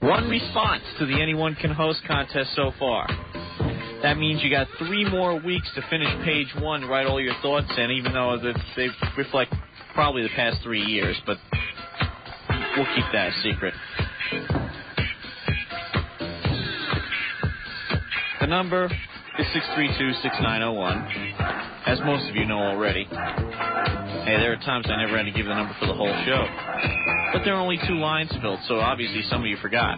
One response to the Anyone Can Host contest so far. That means you got 3 more weeks to finish page 1 to write all your thoughts in, even though they reflect probably the past 3 years, but we'll keep that a secret. The number is 632-6901, as most of you know already. Hey, there are times I never had to give the number for the whole show. But there are only 2 lines filled, so obviously some of you forgot.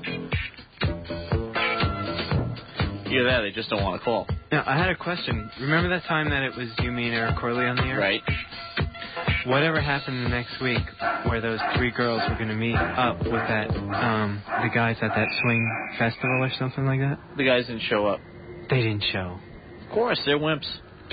Either that, they just don't want to call. Now, I had a question. Remember that time that it was you, me, and Eric Corley on the air? Right. Whatever happened the next week where those 3 girls were going to meet up with that, the guys at that swing festival or something like that? The guys didn't show up. They didn't show. Of course, they're wimps.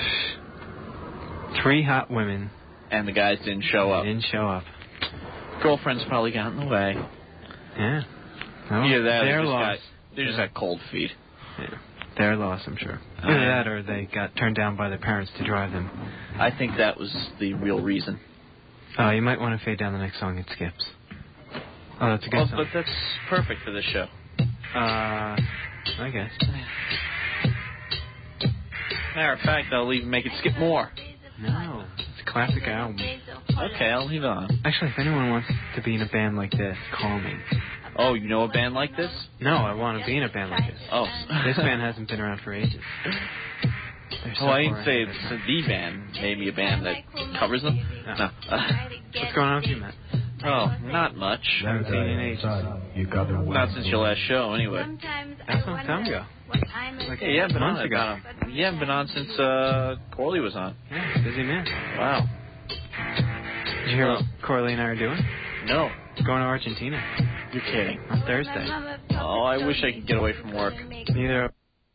3 hot women. And the guys didn't show up. They didn't show up. Girlfriends probably got in the way. Yeah. Well, Either that, they're lost. They just got cold feet. Yeah. They're lost, I'm sure. Either that or they got turned down by their parents to drive them. I think that was the real reason. Oh, you might want to fade down the next song. It skips. Oh, that's a good song. But that's perfect for this show. I guess. Matter of fact, I'll even make it skip more. No, it's a classic album. Okay, I'll leave it on. Actually, if anyone wants to be in a band like this, call me. Oh, you know a band like this? No, I want to be in a band like this. Oh. This band hasn't been around for ages. So I didn't say it's the band. Maybe a band that covers them? No. What's going on with you, Matt? Oh, not much. Haven't seen you in ages. Not since your last show, anyway. That's a long time ago. Like you haven't been on ago. You haven't been on since Corley was on. Yeah, busy man. Wow. Did you hear what Corley and I are doing? No. Going to Argentina. You're kidding. On Thursday. Oh, I wish I could get away from work. Neither.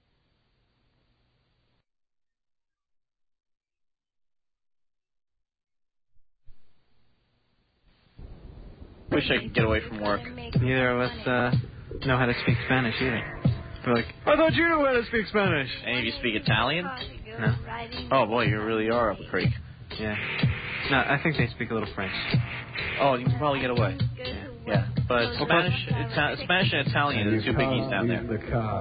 Wish I could get away from work. Neither of us know how to speak Spanish either. We're like, I thought you knew how to speak Spanish. Any of you speak Italian? No. Oh, boy, you really are up the creek. Yeah. No, I think they speak a little French. Oh, you can probably get away. Yeah. But Spanish and Italian are the 2 biggies down there.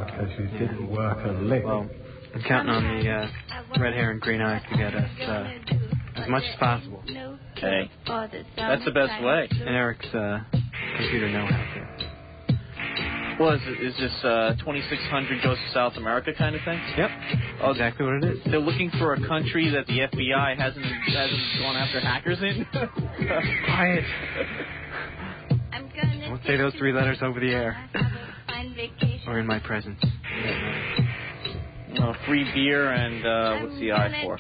Well, I'm counting on the red hair and green eyes to get us as much as possible. Okay. That's the best way. And Eric's computer know-how, too. Well, is this 2600 goes to South America kind of thing? Yep. Oh, exactly what it is. They're looking for a country that the FBI hasn't gone after hackers in? Quiet. Don't say those 3 letters over the air. Or in my presence. Free beer and what's the I for?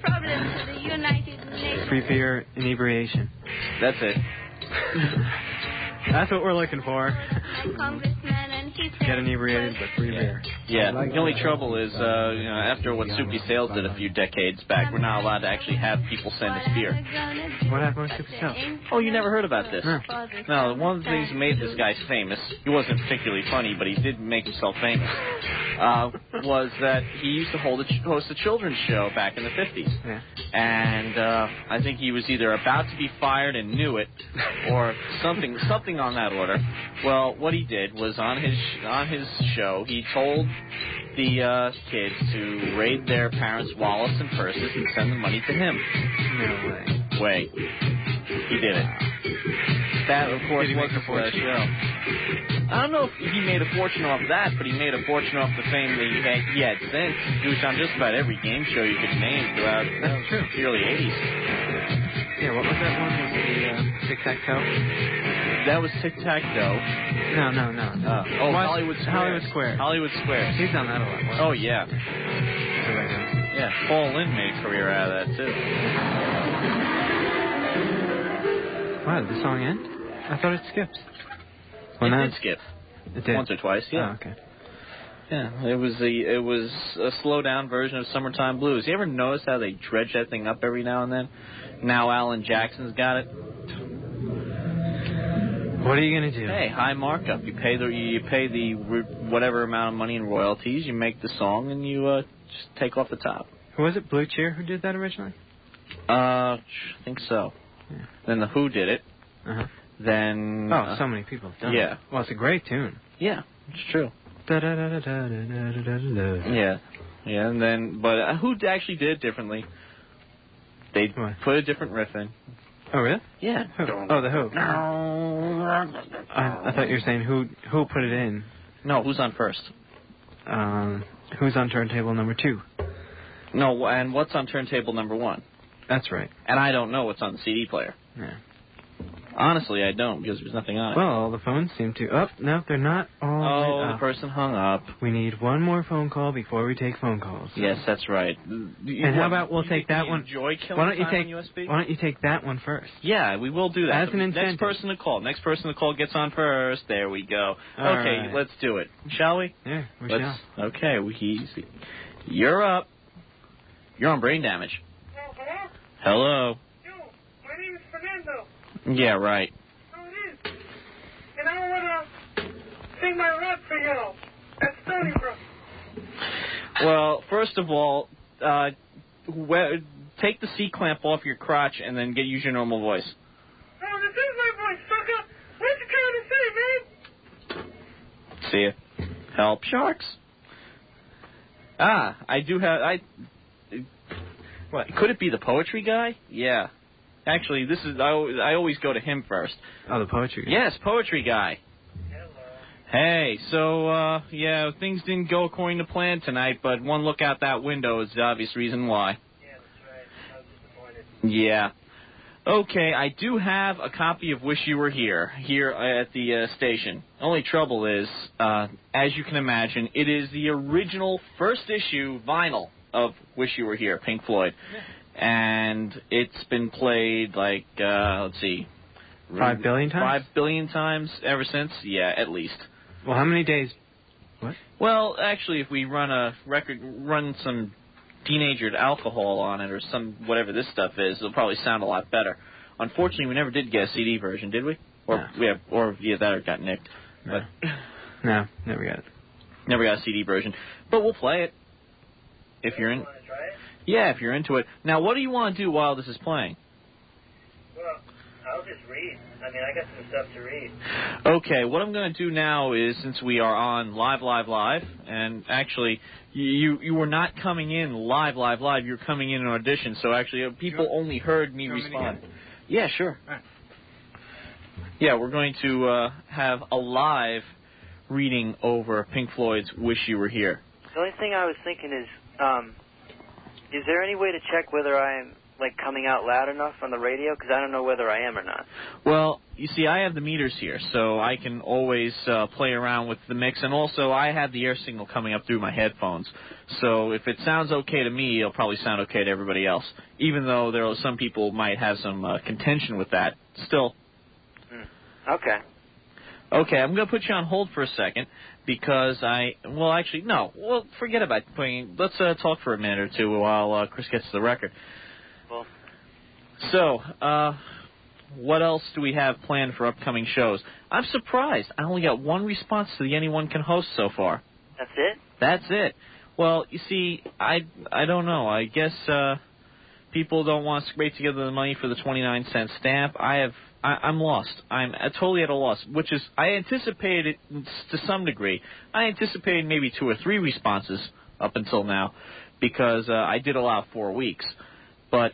Free beer inebriation. That's it. That's what we're looking for. Get inebriated, but free beer. Yeah, the only trouble is, after what Soupy Sales did a few decades back, we're not allowed to actually have people send us beer. What happened with Soupy Sales? Oh, you never heard about this? No. No, one of the things that made this guy famous, he wasn't particularly funny, but he did make himself famous, was that he used to host a children's show back in the 50s. Yeah. And I think he was either about to be fired and knew it, or something on that order. Well, what he did was on his show, he told the kids to raid their parents' wallets and purses and send the money to him. No way. He did it. That, of course, was the first show. I don't know if he made a fortune off that, but he made a fortune off the fame that he had since. He was on just about every game show you could name throughout the early 80s. Yeah, what was that one? Was it the Tic-Tac-Toe? That was Tic-Tac-Toe. No. Hollywood Squares. Hollywood Squares. He's done that a lot. Oh, yeah. Yeah, Paul Lynde made a career out of that, too. Wow, did the song end? I thought it skipped. It did skip. It did? Once or twice, yeah. Oh, okay. Yeah, it was a slow down version of Summertime Blues. You ever notice how they dredge that thing up every now and then? Now Alan Jackson's got it. What are you gonna do? Hey, high markup. You pay the whatever amount of money in royalties. You make the song and you just take off the top. Who was it? Blue Cheer who did that originally? I think so. Then the Who did it. Uh-huh. Then so many people. Yeah. Well, it's a great tune. Yeah, it's true. Da-da-da-da-da-da-da-da-da. Yeah, and then, but who actually did it differently? They put a different riff in. Oh, really? Yeah. Oh, the Who. I thought you were saying who put it in. No, who's on first? Who's on turntable number 2? No, and what's on turntable number 1? That's right. And I don't know what's on the CD player. Yeah. Honestly, I don't, because there's nothing on it. Well, the phones seem to... Oh, no, they're not all lit the up. person hung up. We need one more phone call before we take phone calls. Yes, that's right. And how about we'll take that one... Enjoy killing why don't you take that one first? Yeah, we will do that. As an incentive. Next person to call gets on first. There we go. All okay, right. Let's do it. Shall we? Yeah, we shall. Okay, you're up. You're on Brain Damage. Hello. Yo, my name is Fernando. Yeah, right. Oh, it is. And I want to sing my rap for you at Stony Brook. Well, first of all, take the C-clamp off your crotch and then use your normal voice. Oh, this is my voice, sucker. What you trying to say, man? See ya. Help sharks. I do have... What? Could it be the poetry guy? Yeah. Actually, this is... I always go to him first. Oh, the poetry guy. Yes, poetry guy. Hello. Hey, so, things didn't go according to plan tonight, but one look out that window is the obvious reason why. Yeah, that's right. I was disappointed. Yeah. Okay, I do have a copy of Wish You Were Here at the station. Only trouble is, as you can imagine, it is the original first issue vinyl of Wish You Were Here, Pink Floyd. Yeah. And it's been played like, let's see. 5 billion times? 5 billion times ever since? Yeah, at least. Well, how many days? What? Well, actually, if we run some teenagered alcohol on it or some whatever this stuff is, it'll probably sound a lot better. Unfortunately, we never did get a CD version, did we? Or that or got nicked. No. But No, never got it. Never got a CD version. But we'll play it. If you're in. Want to try it? Yeah, if you're into it. Now, what do you want to do while this is playing? Well, I'll just read. I mean, I got some stuff to read. Okay, what I'm going to do now is, since we are on live, and actually, you were not coming in live, you're coming in an audition, so actually people only heard me respond. Yeah, sure. Right. Yeah, we're going to have a live reading over Pink Floyd's Wish You Were Here. The only thing I was thinking is there any way to check whether I'm coming out loud enough on the radio? Because I don't know whether I am or not. Well, you see, I have the meters here, so I can always play around with the mix, and also I have the air signal coming up through my headphones. So if it sounds okay to me, it'll probably sound okay to everybody else, even though there are some people might have some contention with that. Still. Okay. Okay, I'm going to put you on hold for a second because forget about playing. Let's talk for a minute or two while Chris gets to the record. Well. So, what else do we have planned for upcoming shows? I'm surprised. I only got one response to the Anyone Can Host so far. That's it? That's it. Well, you see, I don't know. I guess people don't want to scrape together the money for the 29-cent stamp. I'm lost. I'm totally at a loss, which is, I anticipated it to some degree. I anticipated maybe 2 or 3 responses up until now because I did allow 4 weeks. But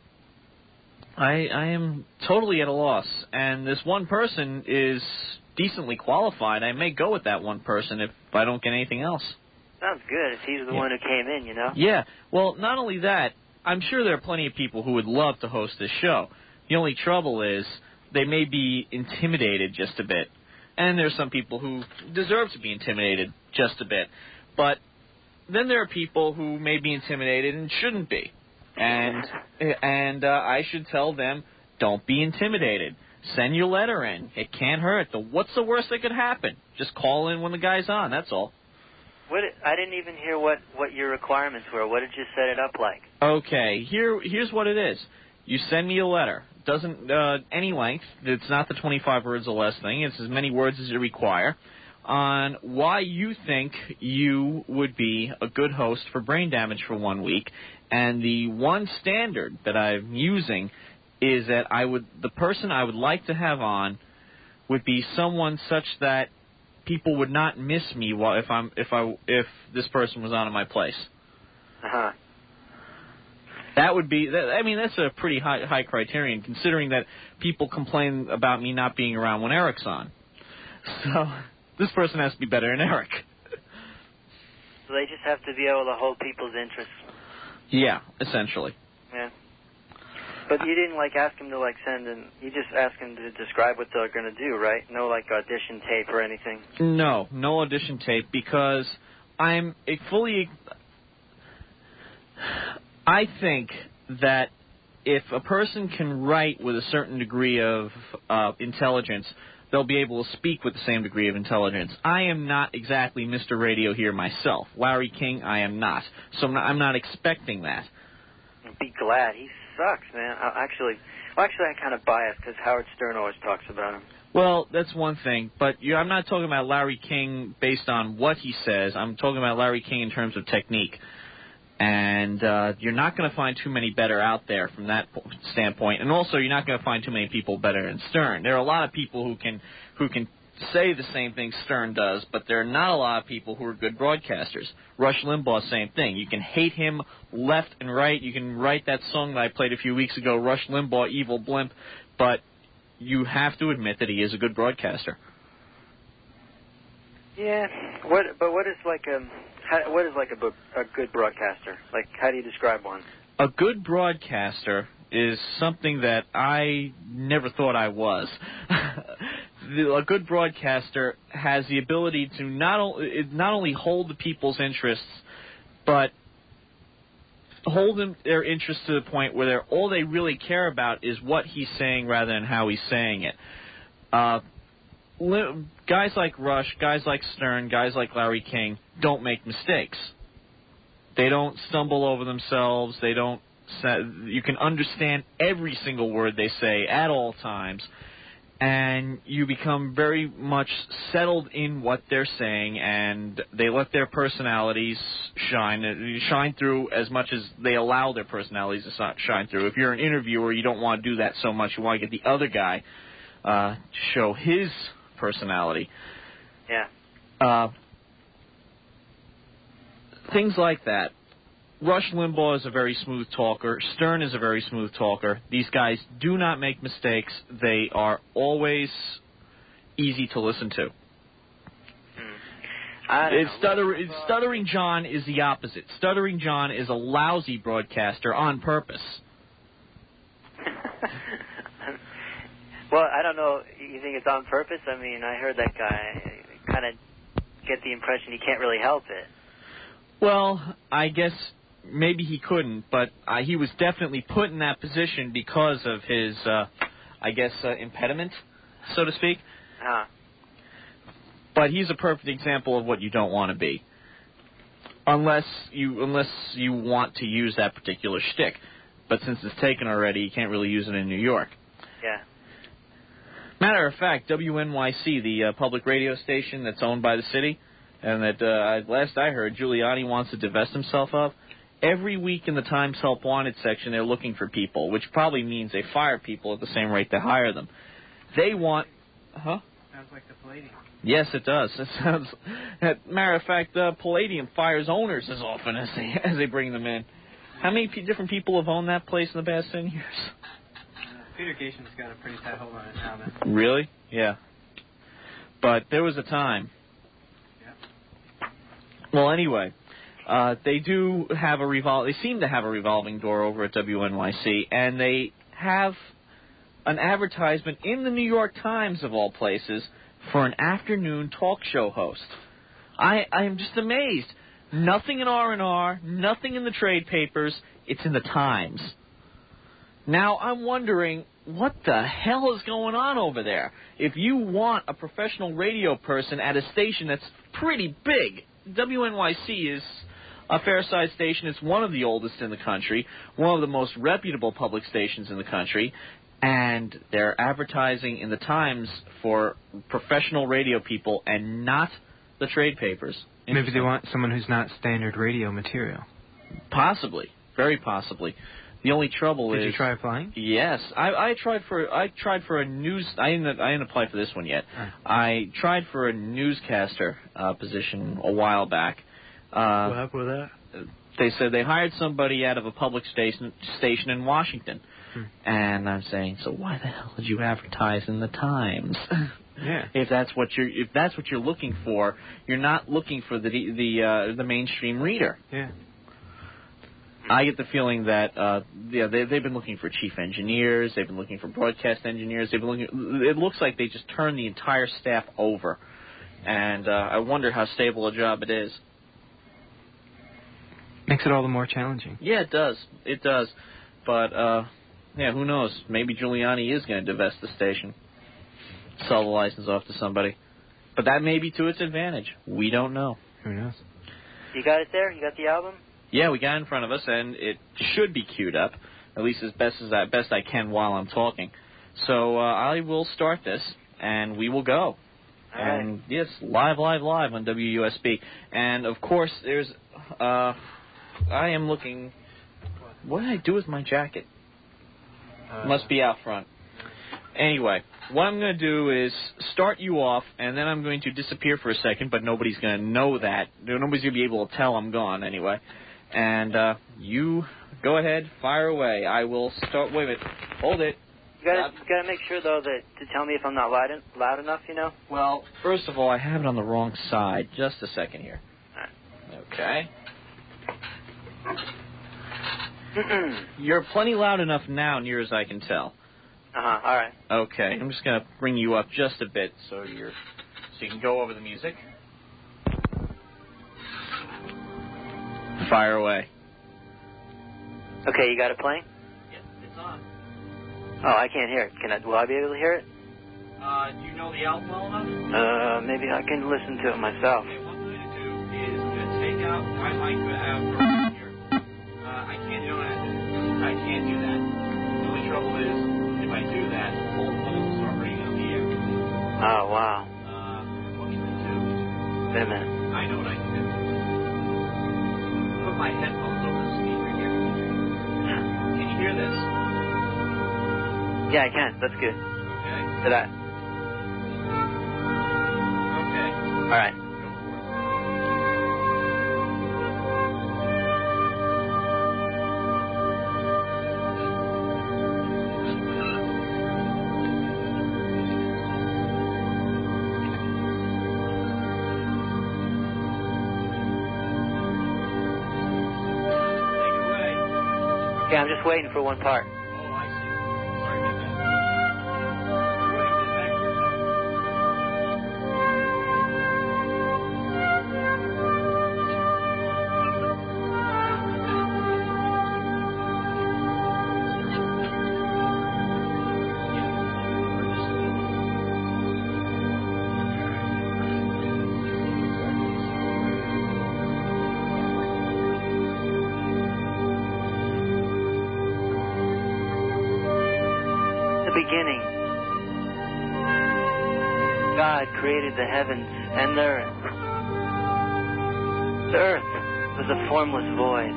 I am totally at a loss, and this one person is decently qualified. I may go with that one person if I don't get anything else. Sounds good if he's the one who came in, you know? Yeah. Well, not only that, I'm sure there are plenty of people who would love to host this show. The only trouble is they may be intimidated just a bit. And there's some people who deserve to be intimidated just a bit. But then there are people who may be intimidated and shouldn't be. And I should tell them, don't be intimidated. Send your letter in. It can't hurt. What's the worst that could happen? Just call in when the guy's on. That's all. I didn't even hear what your requirements were. What did you set it up like? Okay, here's what it is. You send me a letter. Doesn't any length. It's not the 25 words or less thing. It's as many words as you require on why you think you would be a good host for Brain Damage for 1 week. And the one standard that I'm using is that the person I would like to have on would be someone such that people would not miss me if this person was on in my place. Uh-huh. That would be, I mean, that's a pretty high criterion, considering that people complain about me not being around when Eric's on. So this person has to be better than Eric. So they just have to be able to hold people's interests. Yeah, essentially. Yeah. But you didn't, ask them to, you just asked them to describe what they're going to do, right? No, audition tape or anything? No audition tape, because I think that if a person can write with a certain degree of intelligence, they'll be able to speak with the same degree of intelligence. I am not exactly Mr. Radio here myself. Larry King, I am not. So I'm not expecting that. Be glad. He sucks, man. Actually, I'm kind of biased because Howard Stern always talks about him. Well, that's one thing, but I'm not talking about Larry King based on what he says. I'm talking about Larry King in terms of technique. And you're not going to find too many better out there from that standpoint. And also, you're not going to find too many people better than Stern. There are a lot of people who can say the same thing Stern does, but there are not a lot of people who are good broadcasters. Rush Limbaugh, same thing. You can hate him left and right. You can write that song that I played a few weeks ago, Rush Limbaugh, Evil Blimp, but you have to admit that he is a good broadcaster. Yeah. What is a good broadcaster? How do you describe one? A good broadcaster is something that I never thought I was. A good broadcaster has the ability to not only hold the people's interests, but hold their interests to the point where all they really care about is what he's saying rather than how he's saying it. Guys like Rush, guys like Stern, guys like Larry King don't make mistakes. They don't stumble over themselves. You can understand every single word they say at all times, and you become very much settled in what they're saying, and they let their personalities shine through as much as they allow their personalities to shine through. If you're an interviewer, you don't want to do that so much. You want to get the other guy to show his personality. Yeah. Things like that. Rush Limbaugh is a very smooth talker. Stern is a very smooth talker. These guys do not make mistakes. They are always easy to listen to. Stuttering John is the opposite. Stuttering John is a lousy broadcaster on purpose. Well, I don't know. You think it's on purpose? I mean, I heard that guy kind of get the impression he can't really help it. Well, I guess maybe he couldn't, but he was definitely put in that position because of his, impediment, so to speak. Uh-huh. But he's a perfect example of what you don't want to be, unless you want to use that particular shtick. But since it's taken already, you can't really use it in New York. Yeah. Matter of fact, WNYC, the public radio station that's owned by the city, and that last I heard, Giuliani wants to divest himself of. Every week in the Times Help Wanted section, they're looking for people, which probably means they fire people at the same rate they hire them. They want... Huh? Sounds like the Palladium. Yes, it does. It sounds... Matter of fact, Palladium fires owners as often as they bring them in. How many different people have owned that place in the past 10 years? Peter Gation's got a pretty tight hold on it now, then. Really? Yeah. But there was a time. Yeah. Well, anyway, they do have they seem to have a revolving door over at WNYC, and they have an advertisement in the New York Times, of all places, for an afternoon talk show host. I am just amazed. Nothing in R&R, nothing in the trade papers. It's in the Times. Now, I'm wondering, what the hell is going on over there? If you want a professional radio person at a station that's pretty big, WNYC is a fair-sized station. It's one of the oldest in the country, one of the most reputable public stations in the country, and they're advertising in the Times for professional radio people and not the trade papers. Maybe they want someone who's not standard radio material. Possibly. Very possibly. The only trouble is... Did you try applying? Yes, I tried for a news. I didn't apply for this one yet. I tried for a newscaster position a while back. What happened with that? They said they hired somebody out of a public station in Washington, and I'm saying, so why the hell did you advertise in the Times? Yeah. If that's what you're looking for, you're not looking for the mainstream reader. Yeah. I get the feeling that they've been looking for chief engineers, they've been looking for broadcast engineers, it looks like they just turned the entire staff over, and I wonder how stable a job it is. Makes it all the more challenging. Yeah, it does. It does. But who knows? Maybe Giuliani is going to divest the station, sell the license off to somebody. But that may be to its advantage. We don't know. Who knows? You got it there? You got the album? Yeah, we got it in front of us, and it should be queued up, at least as best I can while I'm talking. So I will start this, and we will go. All and right. yes, live on WUSB. And of course, there's I am looking. What did I do with my jacket? Must be out front. Anyway, what I'm going to do is start you off, and then I'm going to disappear for a second, but nobody's going to know that. Nobody's going to be able to tell I'm gone anyway. And you go ahead, fire away. I will start. Wait a minute. Hold it. You gotta make sure, though, that to tell me if I'm not loud enough, you know? Well, first of all, I have it on the wrong side. Just a second here. All right. Okay. You're plenty loud enough now, near as I can tell. Uh-huh, all right. Okay, I'm just going to bring you up just a bit so you can go over the music. Fire away. Okay, you got it playing? Yes, it's on. Oh, I can't hear it. Will I be able to hear it? Do you know the album well enough? Maybe I can listen to it myself. Okay, what I'm going to do is I'm going to take out my mic out here. I can't do that. The only trouble is, if I do that, all the phones will start ringing on the air. Oh, wow. What can I do? Wait a minute. I know what I can do. Put my headphones over the speaker here. Can you hear this? Yeah, I can. That's good. Okay. Did I? Okay. All right. Go for it. Yeah, I'm just waiting for one part. Oh, I see. Sorry about that. Go ahead and get back to yourself. Beginning, God created the heavens and the earth. The earth was a formless void,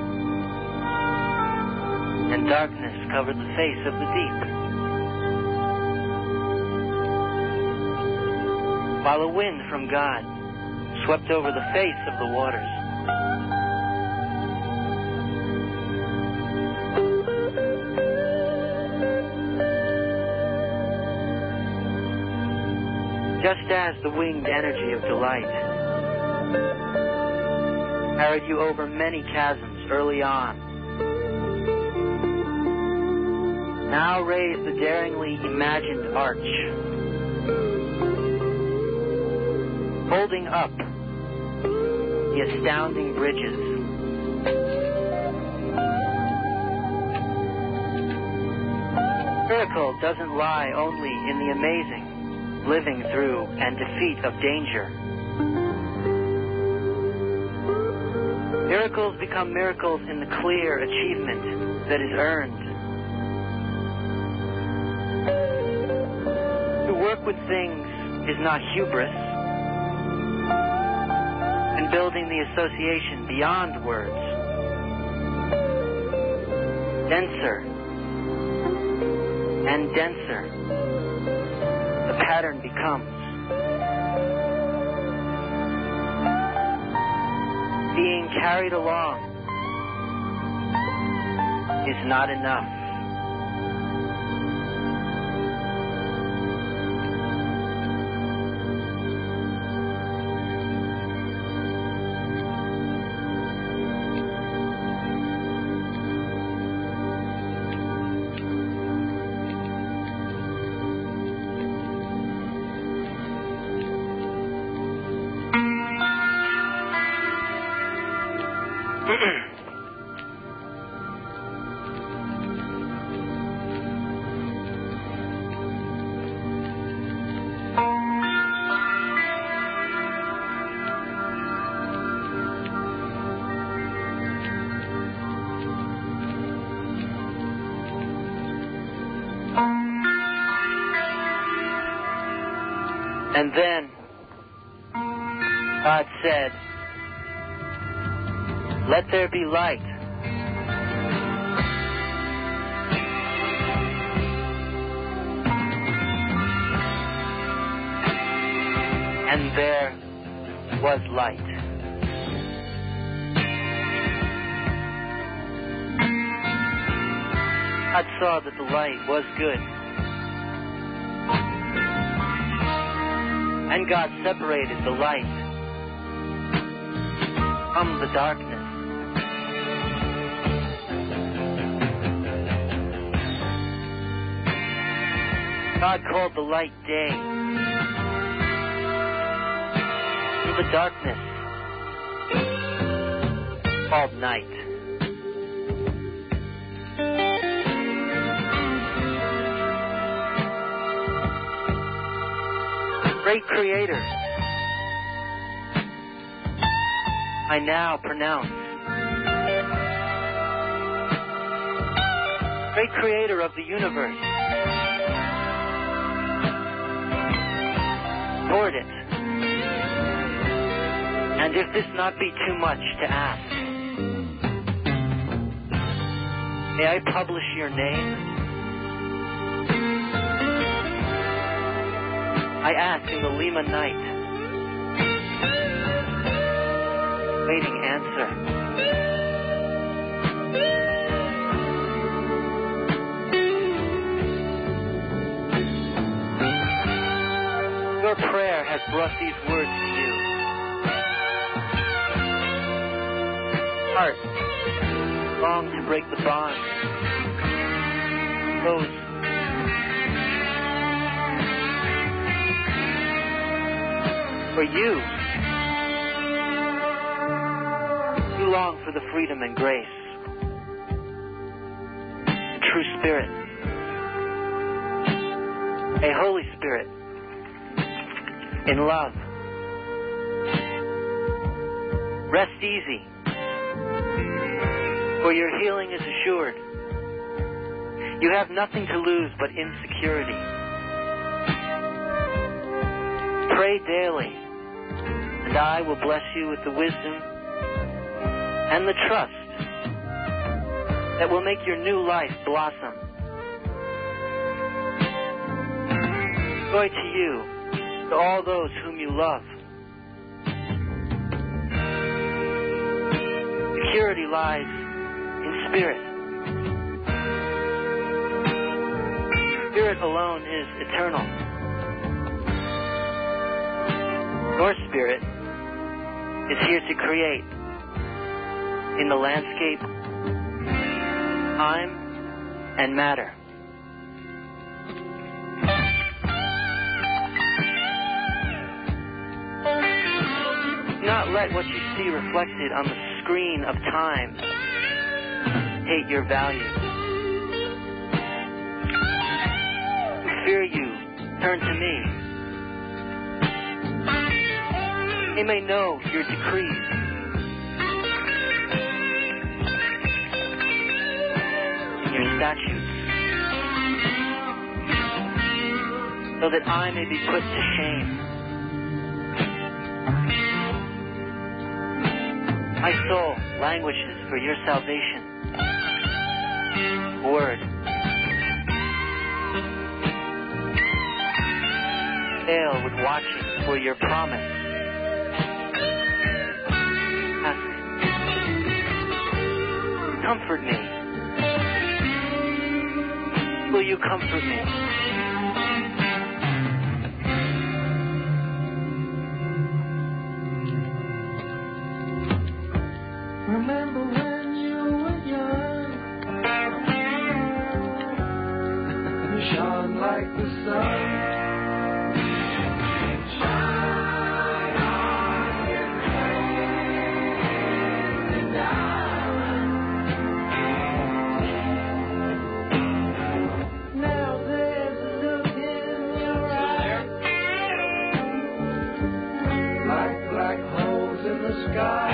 and darkness covered the face of the deep, while a wind from God swept over the face of the waters. Just as the winged energy of delight carried you over many chasms early on, now raise the daringly imagined arch, holding up the astounding bridges. Miracle doesn't lie only in the amazing, living through and defeat of danger. Miracles become miracles in the clear achievement that is earned. To work with things is not hubris, and building the association beyond words denser and denser the pattern becomes. Being carried along is not enough. And then God said, "Let there be light." And there was light. God saw that the light was good. And God separated the light from the darkness. God called the light day, and the darkness called night. Great Creator, I now pronounce. Great Creator of the universe, toward it. And if this not be too much to ask, may I publish your name? I ask in the Lima night, waiting answer. Your prayer has brought these words to you. Heart long to break the bond. Those for you long for the freedom and grace, the true spirit, a Holy Spirit in love. Rest easy, for your healing is assured. You have nothing to lose but insecurity. Pray daily, and I will bless you with the wisdom and the trust that will make your new life blossom. Joy to you, to all those whom you love. Security lies in spirit. Spirit alone is eternal. Your spirit is here to create in the landscape, time, and matter. Do not let what you see reflected on the screen of time hate your value. Who fear you, turn to me. They may know your decrees. Your statutes, so that I may be put to shame. My soul languishes for your salvation. word. Fail with watching for your promise. Comfort me. Will you comfort me? Remember when you were young, you shone like the sun. Shine on, you crazy diamond. Now there's a look in your eyes, like black holes in the sky.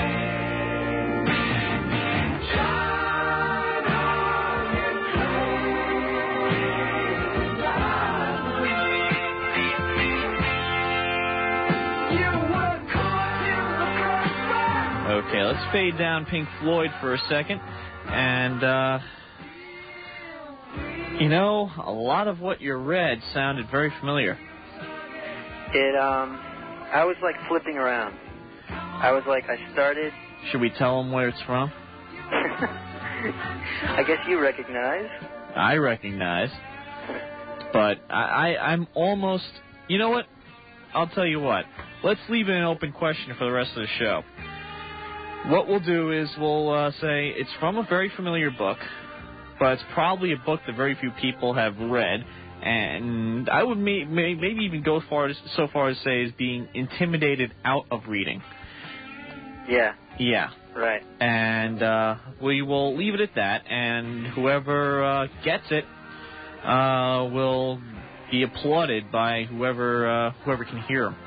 Okay, let's fade down Pink Floyd for a second. And, a lot of what you read sounded very familiar. I was like flipping around. I started... Should we tell them where it's from? I guess you recognize. I recognize. But I'm almost... You know what? I'll tell you what. Let's leave it an open question for the rest of the show. What we'll do is we'll say it's from a very familiar book, but it's probably a book that very few people have read, and I would maybe even go so far as say is being intimidated out of reading. Yeah. Yeah. Right. And we will leave it at that, and whoever gets it will be applauded by whoever can hear them.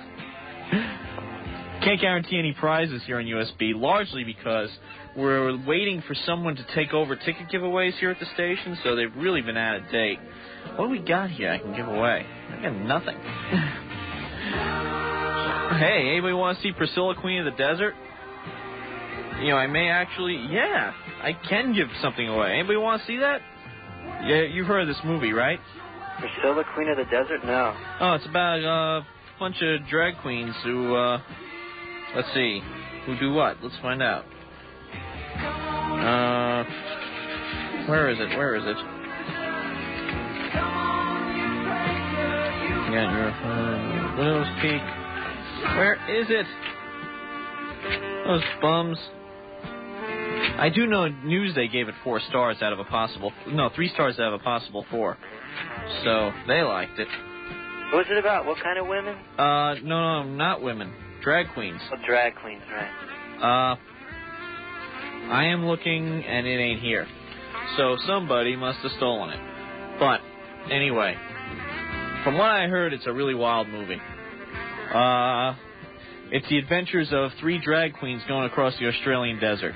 Can't guarantee any prizes here on USB, largely because we're waiting for someone to take over ticket giveaways here at the station, so they've really been out of date. What do we got here I can give away? I got nothing. Hey, anybody want to see Priscilla, Queen of the Desert? I may actually, I can give something away. Anybody want to see that? Yeah, you've heard of this movie, right? Priscilla, Queen of the Desert? No. Oh, it's about a bunch of drag queens who, let's see, who do what? Let's find out. Where is it? Yeah, your Willow's Peak. Where is it? Those bums. I do know Newsday gave it 4 stars out of a possible... No, 3 stars out of a possible 4. So, they liked it. What was it about? What kind of women? No, not women. Drag queens. Oh, drag queens, right. I am looking, and it ain't here. So, somebody must have stolen it. But, anyway, from what I heard, it's a really wild movie. It's the adventures of 3 drag queens going across the Australian desert.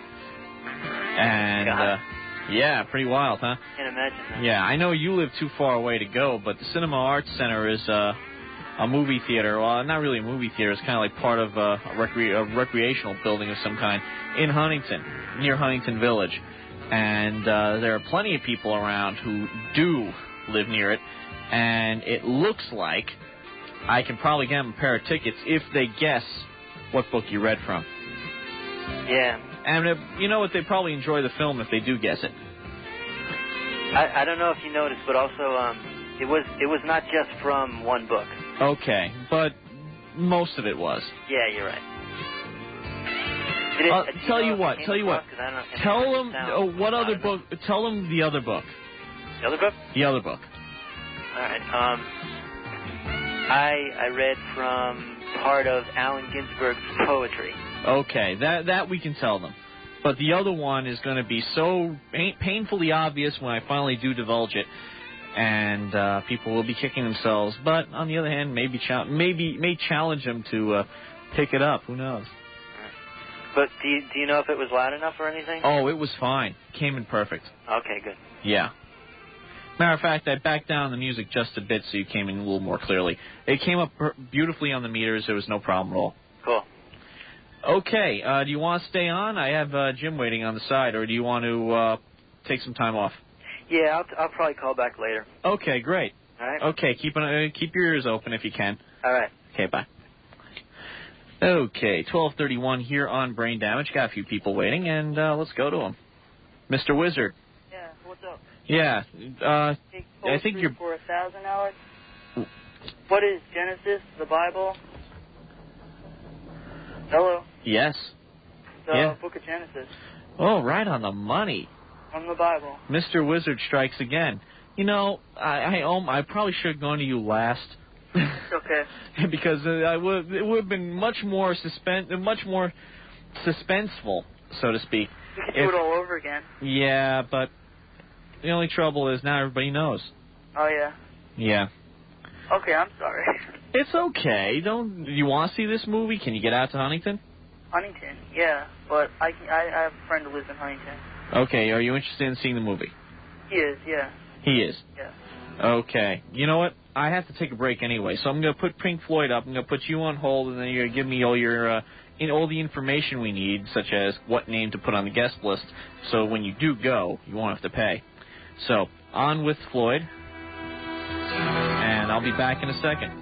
And, yeah, pretty wild, huh? Can't imagine that. Yeah, I know you live too far away to go, but the Cinema Arts Center is a movie theater. Well, not really a movie theater. It's kind of like part of a recreational building of some kind in Huntington, near Huntington Village. And there are plenty of people around who do live near it. And it looks like I can probably get them a pair of tickets if they guess what book you read from. Yeah. And you know what? They probably enjoy the film if they do guess it. I don't know if you noticed, but also it was not just from one book. Okay, but most of it was. Yeah, you're right. Tell you what. Tell them what other book. Tell them the other book. The other book? The other book. All right. I read from part of Allen Ginsberg's poetry. Okay, that we can tell them. But the other one is going to be so painfully obvious when I finally do divulge it, and people will be kicking themselves. But on the other hand, may challenge them to pick it up. Who knows? But do you know if it was loud enough or anything? Oh, it was fine. Came in perfect. Okay, good. Yeah. Matter of fact, I backed down the music just a bit so you came in a little more clearly. It came up beautifully on the meters. There was no problem at all. Cool. Okay, do you want to stay on? I have Jim waiting on the side, or do you want to take some time off? Yeah, I'll probably call back later. Okay, great. All right. Okay, keep your ears open if you can. All right. Okay, bye. Okay, 12:31 here on Brain Damage. Got a few people waiting, and let's go to them. Mr. Wizard. Yeah, what's up? Yeah, I think you're... For 1,000, Alex? What is Genesis, the Bible? Hello? Yes. The book of Genesis. Oh, right on the money. From the Bible. Mr. Wizard strikes again. You know, I probably should have gone to you last. Okay. Because it would have been much more suspenseful, so to speak. We could do it all over again. Yeah, but the only trouble is now everybody knows. Oh, yeah? Yeah. Okay, I'm sorry. It's okay. You want to see this movie? Can you get out to Huntington? Huntington, yeah. But I have a friend who lives in Huntington. Okay, are you interested in seeing the movie? He is, yeah. He is? Yeah. Okay. You know what? I have to take a break anyway, so I'm going to put Pink Floyd up. I'm going to put you on hold, and then you're going to give me all your all the information we need, such as what name to put on the guest list, so when you do go, you won't have to pay. So, on with Floyd, and I'll be back in a second.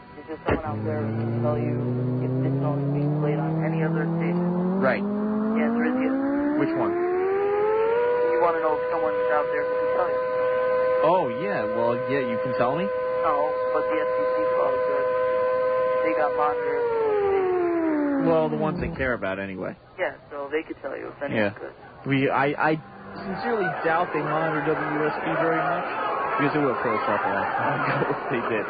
Tell you if this song is being played on any other station. Right. Yeah, Which one? You want to know if someone is out there who can tell you. Oh, yeah. Well, yeah, you can tell me? No, but the FCC calls good. They got monitors. Well, the ones they care about anyway. Yeah, so they could tell you if anyone's good. I sincerely doubt they monitor WUSB very much, because it would have closed off a long time ago if they did.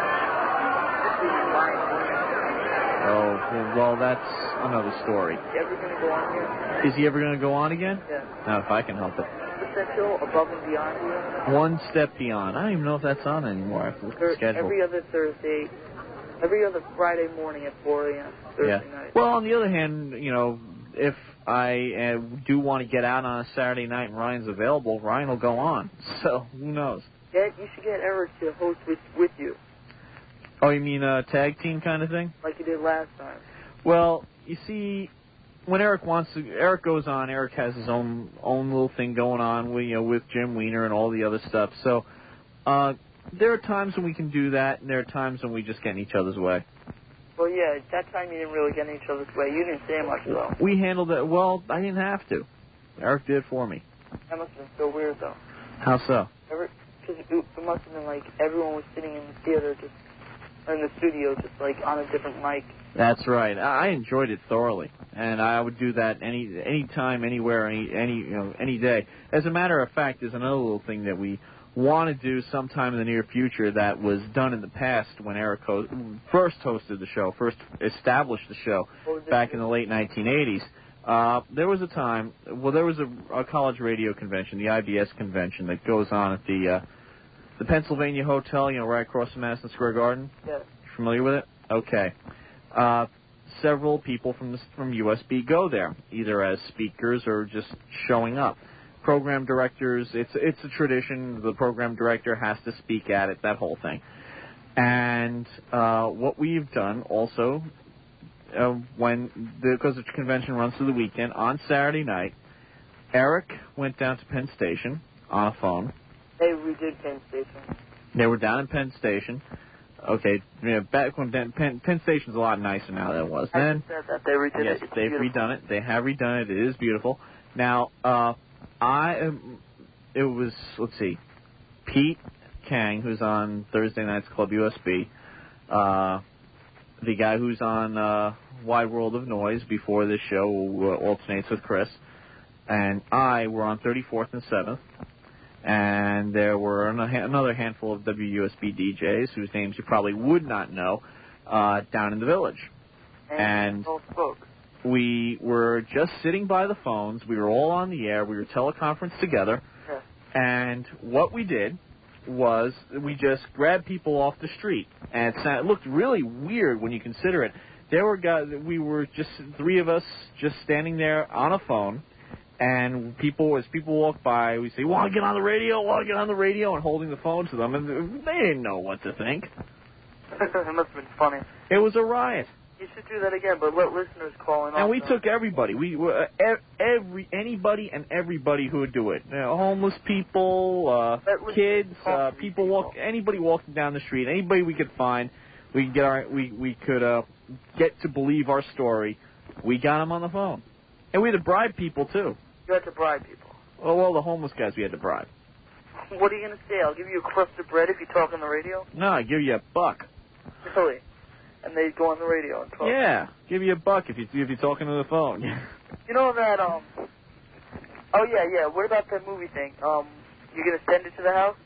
Oh, well, that's another story. Is he ever going to go on here? Is he ever going to go on again? Yeah. Not if I can help it. What's that show, Above and Beyond here? One Step Beyond. I don't even know if that's on anymore. I have to look at the schedule. Every other Thursday, every other Friday morning at 4 a.m. Thursday night. Well, on the other hand, you know, if I do want to get out on a Saturday night and Ryan's available, Ryan will go on. So, who knows? Yeah, you should get Eric to host with you. Oh, you mean a tag team kind of thing? Like you did last time. Well, you see, when Eric goes on, Eric has his own little thing going on with Jim Weiner and all the other stuff. So, there are times when we can do that, and there are times when we just get in each other's way. Well, yeah, that time you didn't really get in each other's way. You didn't say much, though. We handled it. Well, I didn't have to. Eric did for me. That must have been so weird, though. How so? Because it must have been like everyone was sitting in the theater, in the studio, just like on a different mic. That's right. I enjoyed it thoroughly, and I would do that any time, anywhere, any day. As a matter of fact, there's another little thing that we want to do sometime in the near future that was done in the past when Eric first hosted the show, first established the show back in the late 1980s. There was a time, there was a college radio convention, the IBS convention, that goes on at the Pennsylvania Hotel, right across from Madison Square Garden. Yes. You familiar with it? Okay. Several people from USB go there, either as speakers or just showing up. Program directors, it's a tradition. The program director has to speak at it, that whole thing. And what we've done also, because the convention runs through the weekend, on Saturday night, Eric went down to Penn Station on a phone. Hey, we did Penn Station. They were down in Penn Station. Okay, back when Penn Station's a lot nicer now than it was then. I said that they redid it. Yes, they've redone it. They have redone it. It is beautiful. Now, it was, let's see, Pete Kang, who's on Thursday Night's Club USB, the guy who's on Wide World of Noise before this show alternates with Chris, and I were on 34th and 7th, and there were another handful of WUSB DJs whose names you probably would not know down in the village. And we were just sitting by the phones. We were all on the air. We were teleconferenced together. Yeah. And what we did was we just grabbed people off the street. And it looked really weird when you consider it. There were guys, we were just three of us just standing there on a phone. And as people walk by, we say, "Want to get on the radio? Want to get on the radio?" and holding the phone to them. And they didn't know what to think. It must have been funny. It was a riot. You should do that again, but let listeners call in. And we took everybody. We anybody and everybody who would do it. Homeless people, kids, anybody walking down the street, anybody we could find, we could get to believe our story. We got them on the phone, and we had to bribe people too. You had to bribe people. Well, the homeless guys we had to bribe. What are you going to say? I'll give you a crust of bread if you talk on the radio? No, I give you $1. Really? And they go on the radio and talk? Yeah, give you $1 if you're talking to the phone. You know that, oh, yeah, what about that movie thing? You going to send it to the house?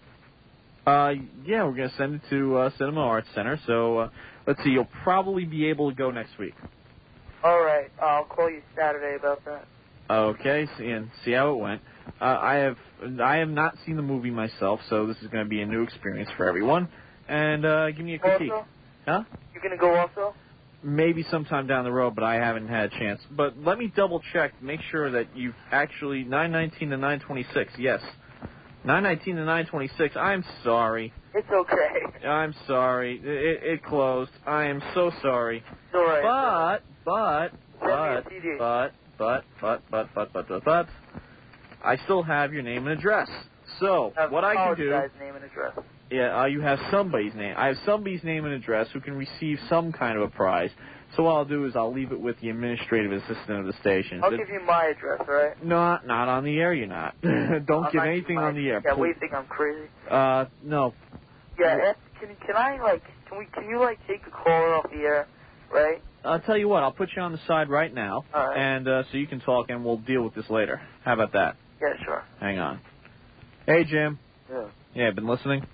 Yeah, we're going to send it to Cinema Arts Center, so let's see, you'll probably be able to go next week. All right, I'll call you Saturday about that. Okay, see how it went. I have not seen the movie myself, so this is going to be a new experience for everyone. And give me a critique. Also? Huh? You going to go also? Maybe sometime down the road, but I haven't had a chance. But let me double check, make sure that you've actually 919 to 926. Yes, 919 to 926. I'm sorry. It's okay. I'm sorry. It closed. I am so sorry. It's all right. But I still have your name and address. So, what I can do... Guy's name and address. Yeah, you have somebody's name. I have somebody's name and address who can receive some kind of a prize. So what I'll do is I'll leave it with the administrative assistant of the station. I'll give you my address, all right? No, not on the air, you're not. Don't give anything on the air. Yeah, what do you think, I'm crazy? No. Yeah, can you take the caller off the air, right? I'll tell you what, I'll put you on the side right now, all right. And so you can talk, and we'll deal with this later. How about that? Yeah, sure. Hang on. Hey, Jim. Yeah. Yeah, been listening?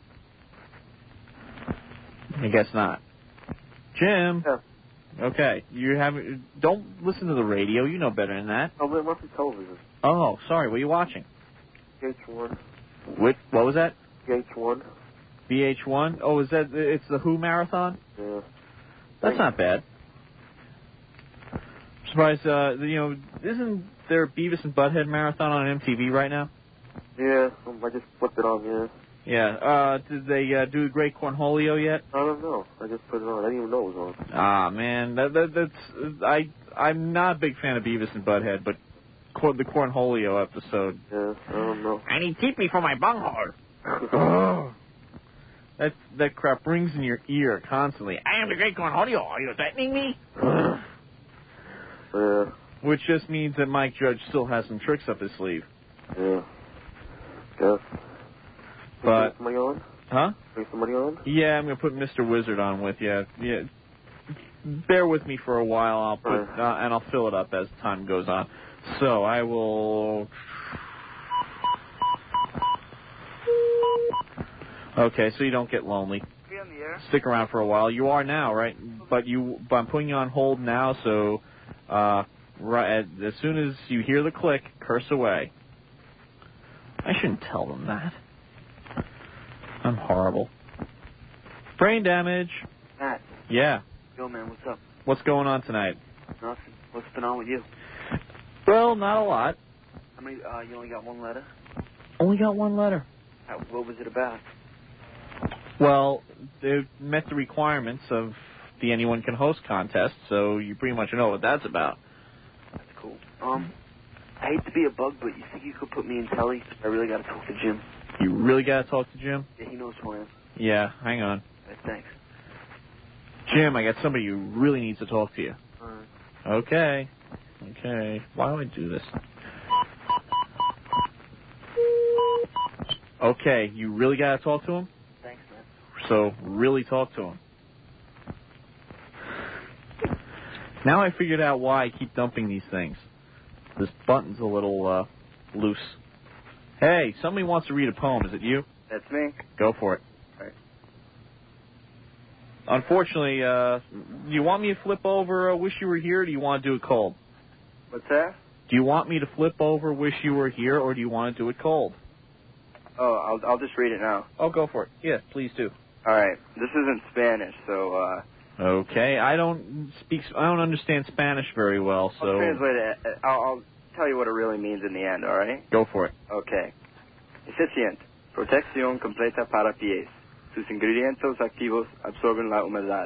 I guess not. Jim. Yeah. Okay, don't listen to the radio. You know better than that. Oh, we're watching television. Oh, sorry. What are you watching? VH1. What was that? VH1. VH1? Oh, it's the Who marathon? Yeah. That's not bad. I'm surprised, isn't there a Beavis and Butthead marathon on MTV right now? Yeah, I just flipped it on, yeah. Yeah, did they do the Great Cornholio yet? I don't know. I just put it on. I didn't even know it was on. Ah, man, I'm not a big fan of Beavis and Butthead, but the Cornholio episode. Yeah, I don't know. I need keep me from my bunghole. Oh, that crap rings in your ear constantly. I am the Great Cornholio. Are you threatening me? Yeah. Which just means that Mike Judge still has some tricks up his sleeve. Yeah. Guess. But somebody on? Huh? Bring somebody on? Yeah, I'm gonna put Mr. Wizard on with you. Yeah. Bear with me for a while. I'll put and I'll fill it up as time goes on. So I will. Okay, so you don't get lonely. Be on the air. Stick around for a while. You are now, right? But I'm putting you on hold now. So right as soon as you hear the click, curse away. I shouldn't tell them that. I'm horrible. Brain damage. Matt. Yeah. Yo, man, what's up? What's going on tonight? Nothing. What's been on with you? Well, not a lot. How many? You only got one letter? Only got one letter. What was it about? Well, they met the requirements of the Anyone Can Host contest, so you pretty much know what that's about. That's cool. I hate to be a bug, but you think you could put me in telly? I really got to talk to Jim. You really got to talk to Jim? Yeah, he knows who I am. Yeah, hang on. Right, thanks. Jim, I got somebody who really needs to talk to you. All right. Okay. Why do I do this? Okay, you really got to talk to him? Thanks, man. So, really talk to him. Now I figured out why I keep dumping these things. This button's a little loose. Hey, somebody wants to read a poem. Is it you? That's me. Go for it. All right. Unfortunately, do you want me to flip over Wish You Were Here, or do you want to do it cold? What's that? Do you want me to flip over Wish You Were Here, or do you want to do it cold? Oh, I'll just read it now. Oh, go for it. Yes, please do. All right. This isn't Spanish, so... Okay, I don't understand Spanish very well, so... I'll translate it. I'll tell you what it really means in the end, all right? Go for it. Okay. Eficient. Protección completa para pies. Sus ingredientes activos absorben la humedad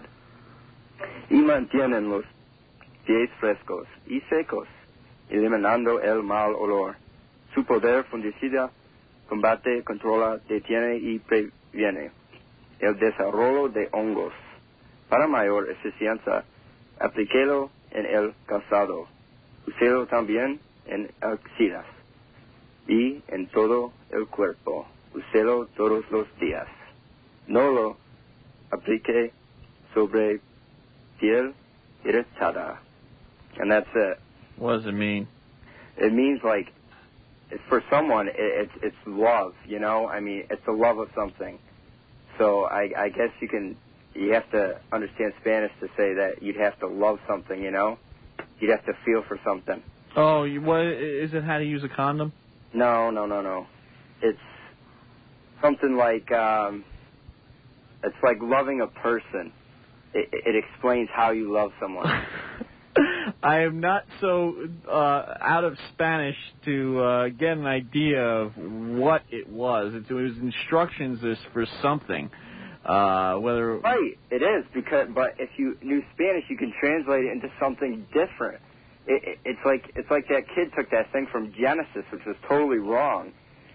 y mantienen los pies frescos y secos, eliminando el mal olor. Su poder fungicida combate, controla, detiene y previene el desarrollo de hongos. Para mayor eficiencia, aplíquelo en el calzado. Úselo también en axilas y en todo el cuerpo. Úselo todos los días. No lo aplique sobre piel irritada. And that's it. What does it mean? It means, like, for someone, it's love, you know? I mean, it's the love of something. So I guess you have to understand Spanish to say that you'd have to love something, you know? You'd have to feel for something. Oh, what is it? How to use a condom? No. It's something like, it's like loving a person. It explains how you love someone. I am not so out of Spanish to get an idea of what it was. It was instructions for something. Whether right, it is but if you knew Spanish, you can translate it into something different. It's like that kid took that thing from Genesis, which was totally wrong,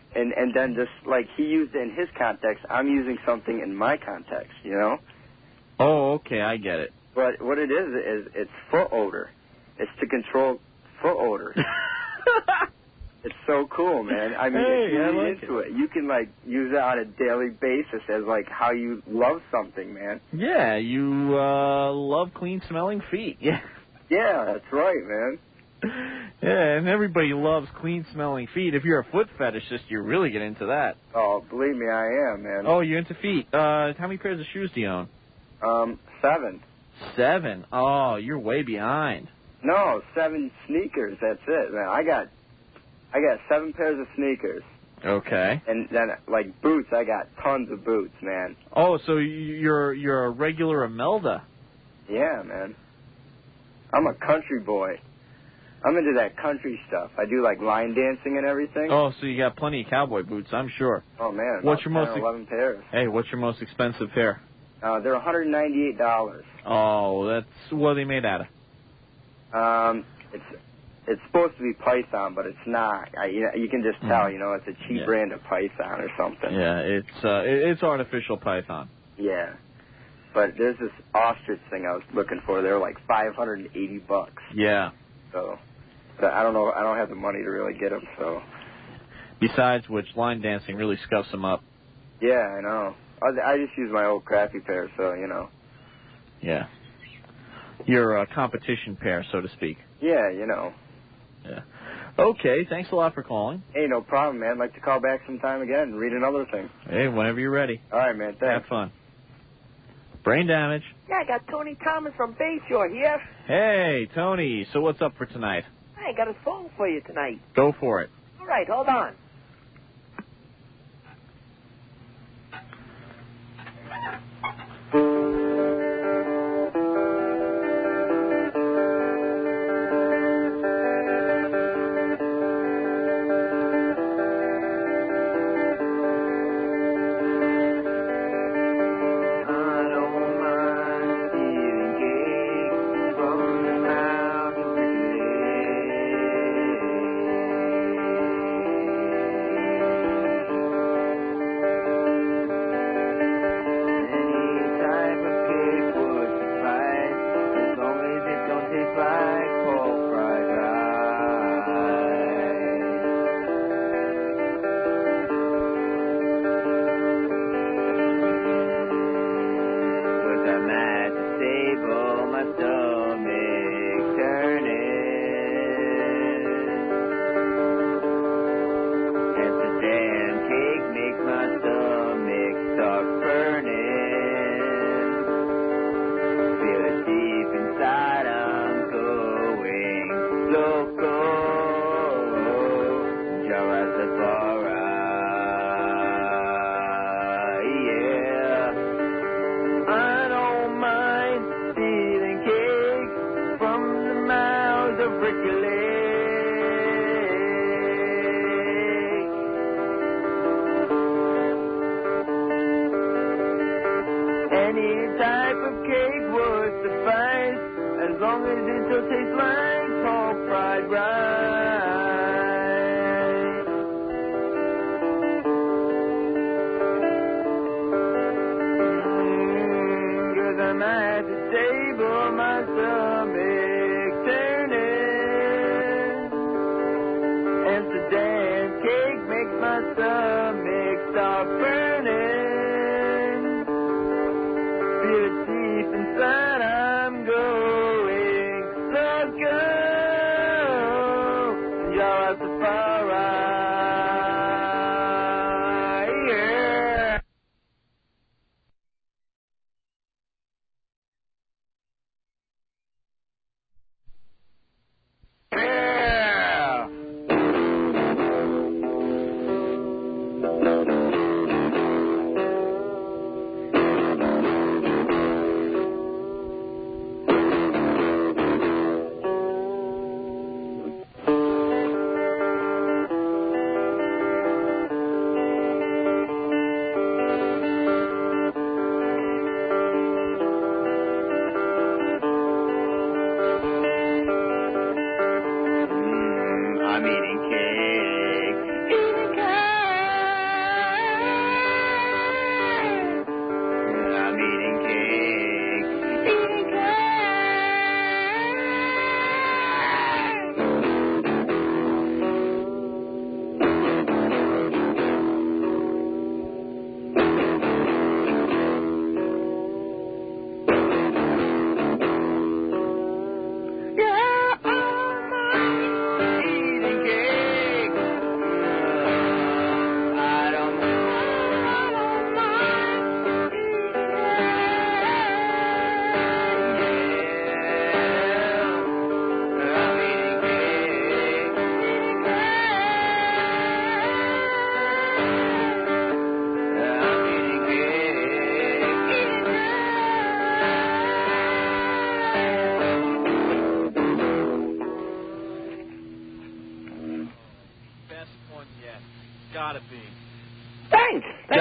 and then just like he used it in his context, I'm using something in my context, you know? Oh, okay, I get it. But what it is it's foot odor. It's to control foot odor. It's so cool, man. I mean, if you read into it, you can like use it on a daily basis as like how you love something, man. Yeah, you love clean smelling feet. Yeah. Yeah, that's right, man. Yeah, and everybody loves clean smelling feet. If you're a foot fetishist, you really get into that. Oh, believe me, I am, man. Oh, you're into feet. How many pairs of shoes do you own? 7. 7? Oh, you're way behind. No, 7 sneakers. That's it, man. I got 7 pairs of sneakers. Okay. And then like boots, I got tons of boots, man. Oh, so you're a regular Imelda. Yeah, man. I'm a country boy. I'm into that country stuff. I do like line dancing and everything. Oh, so you got plenty of cowboy boots, I'm sure. Oh man, what's your most 11 pairs? Hey, what's your most expensive pair? They're $198. Oh, that's what are they made out of? It's supposed to be Python, but it's not. You can just tell, you know, it's a cheap brand of Python or something. Yeah, it's artificial Python. Yeah. But there's this ostrich thing I was looking for. They're like $580. Yeah. So, but I don't know. I don't have the money to really get them. So. Besides which, line dancing really scuffs them up. Yeah, I know. I just use my old crappy pair, so you know. Yeah. You're a competition pair, so to speak. Yeah, you know. Yeah. Okay. Thanks a lot for calling. Hey, no problem, man. I'd like to call back sometime again and read another thing. Hey, whenever you're ready. All right, man. Thanks. Have fun. Brain damage. Yeah, I got Tony Thomas from Bayshore here. Hey, Tony. So what's up for tonight? I got a song for you tonight. Go for it. All right, hold on.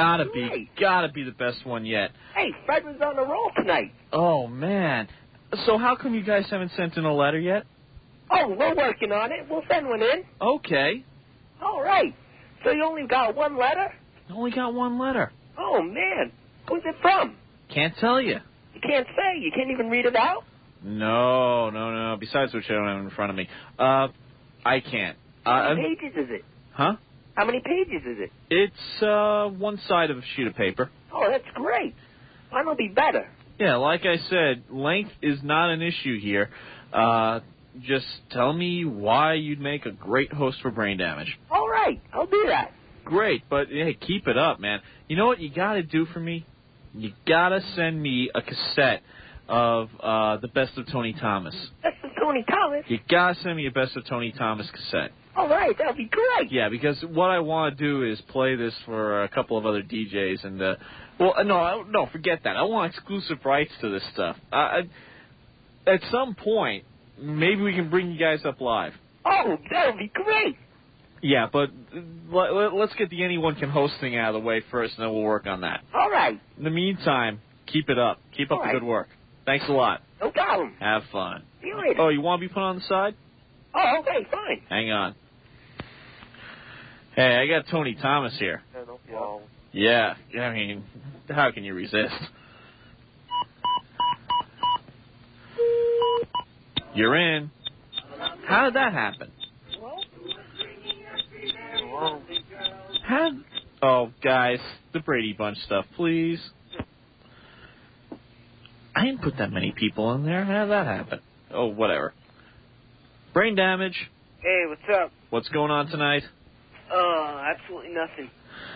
Gotta Great. be the best one yet. Hey, Fred was on the roll tonight. Oh, man. So how come you guys haven't sent in a letter yet? Oh, we're working on it. We'll send one in. Okay. All right. So you only got one letter? Only got one letter. Oh, man. Who's it from? Can't tell you. You can't say. You can't even read it out? No. Besides which, I don't have it in front of me. I can't. How many pages is it? Huh? How many pages is it? It's one side of a sheet of paper. Oh, that's great. Mine will be better. Yeah, like I said, length is not an issue here. Just tell me why you'd make a great host for Brain Damage. All right. I'll do that. Great, but hey, keep it up, man. You know what you got to do for me? You got to send me a cassette of the Best of Tony Thomas. That's the Tony Thomas. You got to send me a Best of Tony Thomas cassette. All right. That'll be great. Yeah, because what I want to do is play this for a couple of other DJs, and no, forget that. I want exclusive rights to this stuff. At some point, maybe we can bring you guys up live. Oh, that'll be great. Yeah, but let's get the Anyone Can Host thing out of the way first, and then we'll work on that. All right. In the meantime, keep it up. Keep up the good work. Thanks a lot. No problem. Have fun. See you later. Oh, you want to be put on the side? Oh, okay, fine. Hang on. Hey, I got Tony Thomas here. No problem. Yeah, I mean, how can you resist? You're in. How did that happen? Oh, guys, the Brady Bunch stuff, please. I didn't put that many people in there. How did that happen? Oh, whatever. Brain Damage. Hey, what's up? What's going on tonight? Absolutely nothing.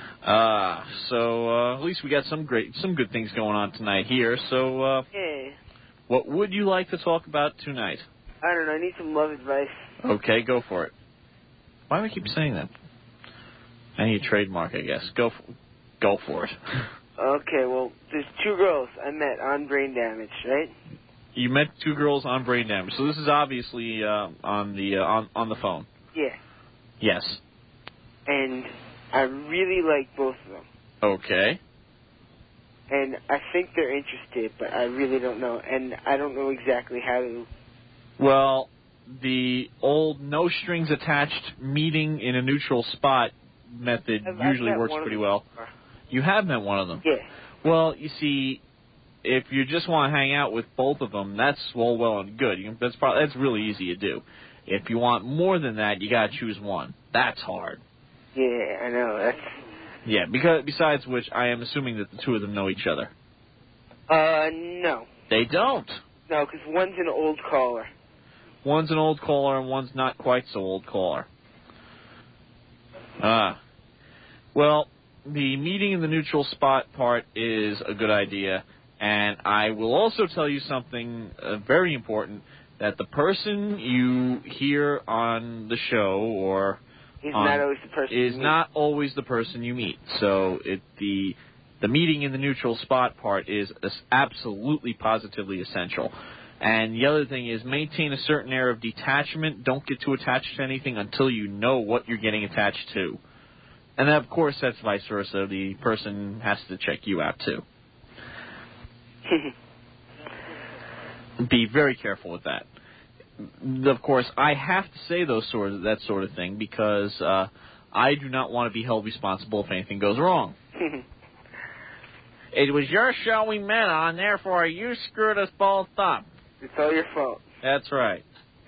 So at least we got some good things going on tonight here. So, Yeah. what would you like to talk about tonight? I don't know. I need some love advice. Okay, go for it. Why do I keep saying that? I need a trademark, I guess. Go for it. Okay, well, there's two girls I met on Brain Damage, right? You met two girls on Brain Damage, so this is obviously on the phone. Yeah. Yes. And I really like both of them. Okay. And I think they're interested, but I really don't know. And I don't know exactly how to... Well, the old no strings attached meeting in a neutral spot method usually I've met works one of pretty them well. before. You have met one of them? Yeah. Well, you see, if you just want to hang out with both of them, that's well and good. That's really easy to do. If you want more than that, you got to choose one. That's hard. Yeah, I know. That's... Yeah, because besides which, I am assuming that the two of them know each other. No. They don't. No, because one's an old caller. One's an old caller and one's not quite so old caller. Well, the meeting in the neutral spot part is a good idea, and I will also tell you something very important, that the person you hear on the show or not always the person is you meet. not always the person you meet. So the meeting in the neutral spot part is absolutely positively essential. And the other thing is maintain a certain air of detachment. Don't get too attached to anything until you know what you're getting attached to. And then, of course, that's vice versa. The person has to check you out, too. Be very careful with that. Of course, I have to say that sort of thing because I do not want to be held responsible if anything goes wrong. It was your show we met on, therefore you screwed us both up. It's all your fault. That's right.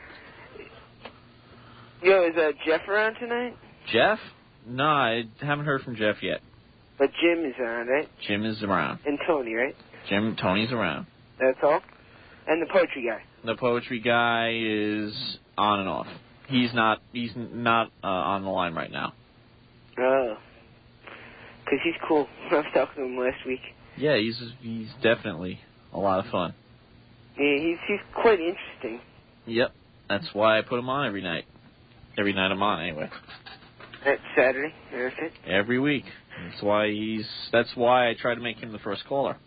Yo, is Jeff around tonight? Jeff? No, I haven't heard from Jeff yet. But Jim is around, right? Jim is around. And Tony, right? Tony's around. That's all? And the poetry guy. The poetry guy is on and off. He's not on the line right now. Oh. Because he's cool. I was talking to him last week. Yeah, he's definitely a lot of fun. Yeah, he's quite interesting. Yep. That's why I put him on every night. Every night I'm on, anyway. That's Saturday, that's it? Every week. That's why I try to make him the first caller.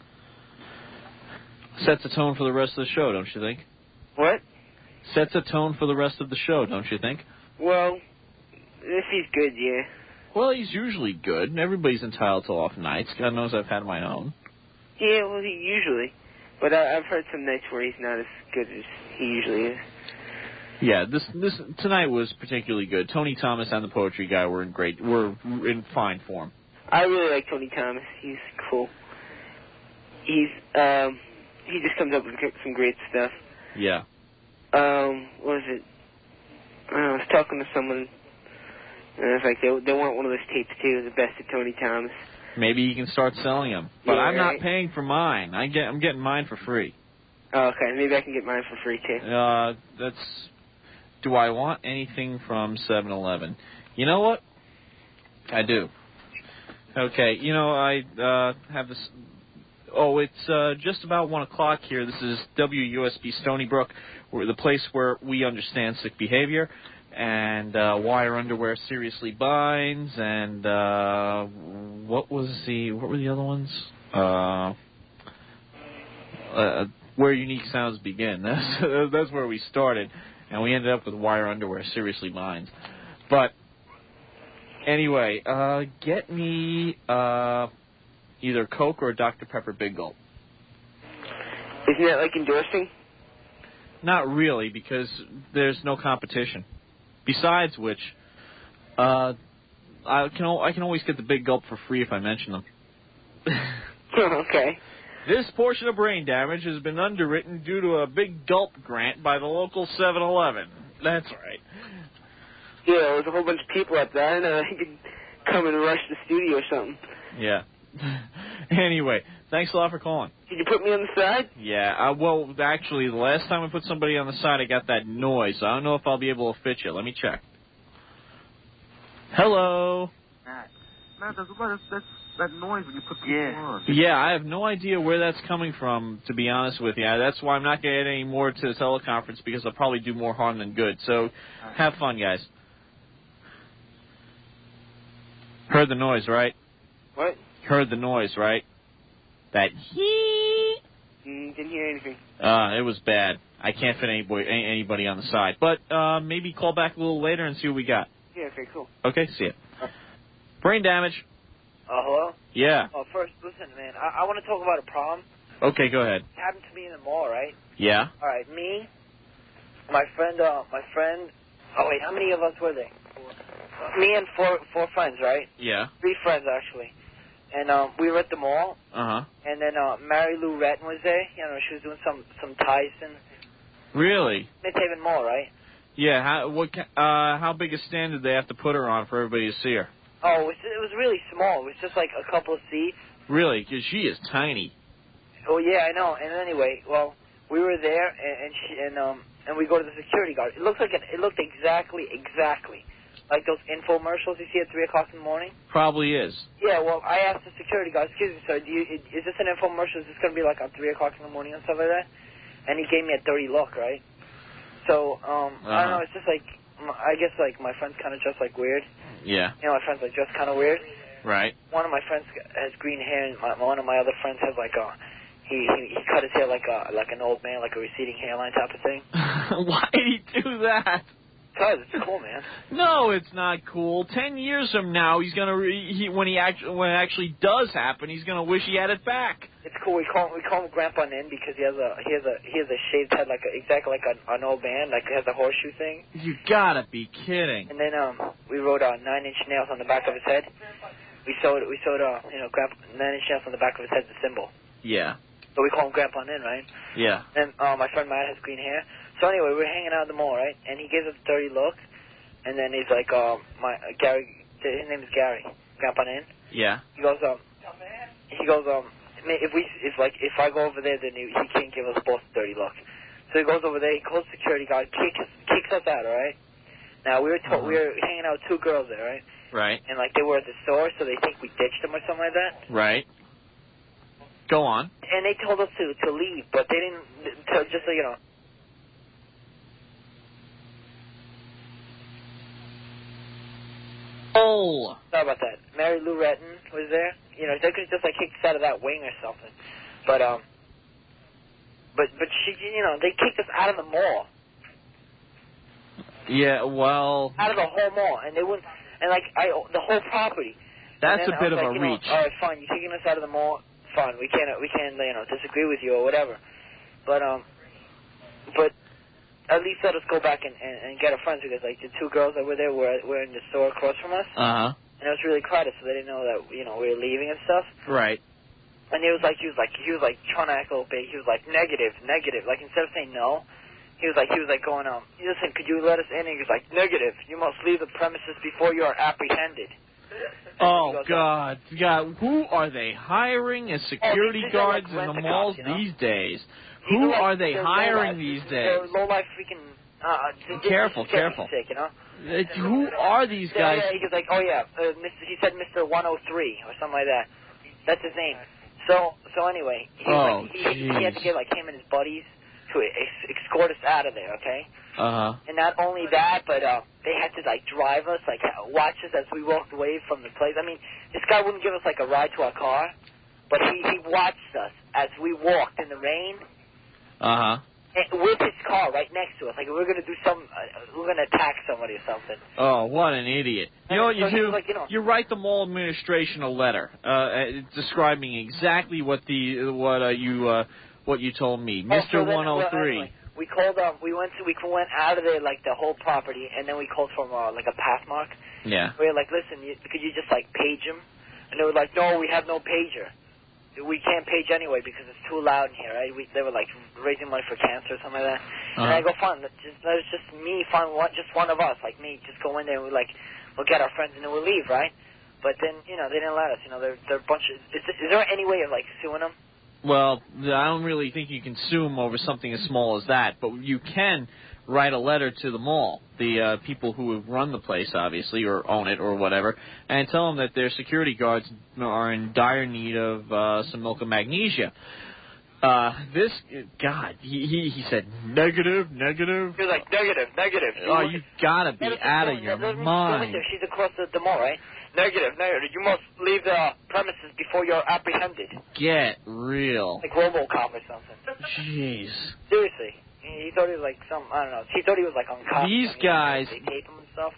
Sets a tone for the rest of the show, don't you think? What? Sets a tone for the rest of the show, don't you think? Well, if he's good, yeah. Well, he's usually good. Everybody's entitled to off nights. God knows I've had my own. Yeah, well, he usually. But I've heard some nights where he's not as good as he usually is. Yeah, this tonight was particularly good. Tony Thomas and the poetry guy were in fine form. I really like Tony Thomas. He's cool. He just comes up with some great stuff. Yeah. What was it? I was talking to someone, and I was like, they want one of those tapes too, the best of Tony Thomas. Maybe you can start selling them. But Yeah, I'm right. not paying for mine. I'm getting mine for free. Oh, okay, maybe I can get mine for free too. Do I want anything from 7-Eleven? You know what? I do. Okay, I have this. Oh, it's just about 1 o'clock here. This is WUSB Stony Brook, the place where we understand sick behavior, and wire underwear seriously binds, and what were the other ones? Where unique sounds begin. That's where we started, and we ended up with wire underwear seriously binds. But anyway, get me either Coke or Dr. Pepper Big Gulp. Isn't that like endorsing? Not really, because there's no competition. Besides which, I can always get the Big Gulp for free if I mention them. Okay. This portion of Brain Damage has been underwritten due to a Big Gulp grant by the local 7-Eleven. That's right. Yeah, there was a whole bunch of people up there, and I could come and rush the studio or something. Yeah. Anyway, thanks a lot for calling. Did you put me on the side? Yeah, well, actually, the last time I put somebody on the side, I got that noise. I don't know if I'll be able to fit you. Let me check. Hello. Matt, that's that noise when you put people on. Yeah, I have no idea where that's coming from, to be honest with you. That's why I'm not going to add any more to the teleconference, because I'll probably do more harm than good. So, have fun, guys. Heard the noise, right? What? Heard the noise, right? That hee. Didn't hear anything. It was bad. I can't fit anybody on the side. But maybe call back a little later and see what we got. Yeah, okay, cool. Okay, see ya. Brain Damage. Hello? Yeah. Oh, first, listen, man, I want to talk about a problem. Okay, go ahead. It happened to me in the mall, right? Yeah. All right, me, my friend, oh, wait, how many of us were there? Me and four friends, right? Yeah. 3 friends, actually. And we were at the mall. Uh-huh. And then Mary Lou Retton was there. She was doing some Tyson. Really? Midhaven Mall, right? Yeah. How big a stand did they have to put her on for everybody to see her? Oh, it was really small. It was just like a couple of seats. Really? Because she is tiny. Oh yeah, I know. And anyway, well, we were there, and we go to the security guard. It looked exactly like those infomercials you see at 3:00 in the morning. Probably is. Yeah. Well, I asked the security guard, "Excuse me, sir, is this an infomercial? Is this going to be like on 3:00 in the morning and stuff like that?" And he gave me a dirty look, right? So I don't know. It's just like I guess like my friends kind of dress like weird. Yeah. My friends like dress kind of weird. Right. One of my friends has green hair, and one of my other friends has like he cut his hair like an old man, like a receding hairline type of thing. Why did he do that? Because it's cool, man. No, it's not cool. 10 years from now, he's gonna when it actually does happen, he's gonna wish he had it back. It's cool. We call him Grandpa Nin because he has a shaved head exactly like an old man, like he has a horseshoe thing. You gotta be kidding. And then we wrote 9-inch nails on the back of his head. We sewed Grandpa 9-inch nails on the back of his head, the symbol. Yeah. So we call him Grandpa Nin, right? Yeah. And my friend Matt has green hair. So anyway, we're hanging out at the mall, right? And he gives us a dirty look, and then he's like, Gary, his name is Gary, Grandpa Nin. Yeah. He goes, if I go over there, then he can't give us both a dirty look. So he goes over there, he calls security guard, kicks us out, all right? Now we were hanging out with 2 girls there, right? Right. And like they were at the store, so they think we ditched them or something like that. Right. Go on. And they told us to leave, but they didn't. Just so you know. Oh. Sorry about that. Mary Lou Retton was there. They could just like kick us out of that wing or something. But she, they kicked us out of the mall. Yeah, well. Out of the whole mall, and they wouldn't. and like the whole property. That's and a bit of a you know, reach. All right, fine. You're taking us out of the mall. Fine. We can disagree with you or whatever. But at least let us go back and get our friends, because like the two girls that were there were in the store across from us. Uh-huh. And it was really crowded, so they didn't know that we were leaving and stuff. Right. And he was like trying to act a little big. He was like negative. Like instead of saying no, he was like going listen, could you let us in? And he was like, negative. You must leave the premises before you are apprehended. Oh, God. Who are they hiring as security guards in the malls these days? Who are they hiring these days? They're low-life freaking... Careful. Sick, you know? Who are these guys? Yeah, he was like, he said Mr. 103 or something like that. That's his name. So anyway, he had to get like him and his buddies to escort us out of there, okay? Uh-huh. And not only that, but they had to like drive us, like watch us as we walked away from the place. I mean, this guy wouldn't give us like a ride to our car, but he watched us as we walked in the rain. Uh-huh. With his car right next to us, like we're gonna do we're gonna attack somebody or something. Oh, what an idiot! You know what you do? Like, you write the mall administration a letter describing exactly what you told me, Mr. 103. Anyway, we called we went out of there, like the whole property, and then we called from like a Pathmark. Yeah. We were like, listen, could you just like page him? And they were like, no, we have no pager. We can't page anyway because it's too loud in here, right? They were like raising money for cancer or something like that. And I go, fine, let us just me find one of us, like me, just go in there and we'll get our friends and then we'll leave, right? But then, they didn't let us. They're a bunch of... Is there any way of like suing them? Well, I don't really think you can sue them over something as small as that, but you can write a letter to the mall, the people who run the place, obviously, or own it or whatever, and tell them that their security guards are in dire need of some milk and magnesia. This God, he said negative. He was like negative. Oh, you gotta be out of your mind. She's across the mall, right? Negative. You must leave the premises before you're apprehended. Get real. Like RoboCop or something. Jeez. Seriously. He thought he was like I don't know. He thought he was like on cop. These guys. They tape him and stuff.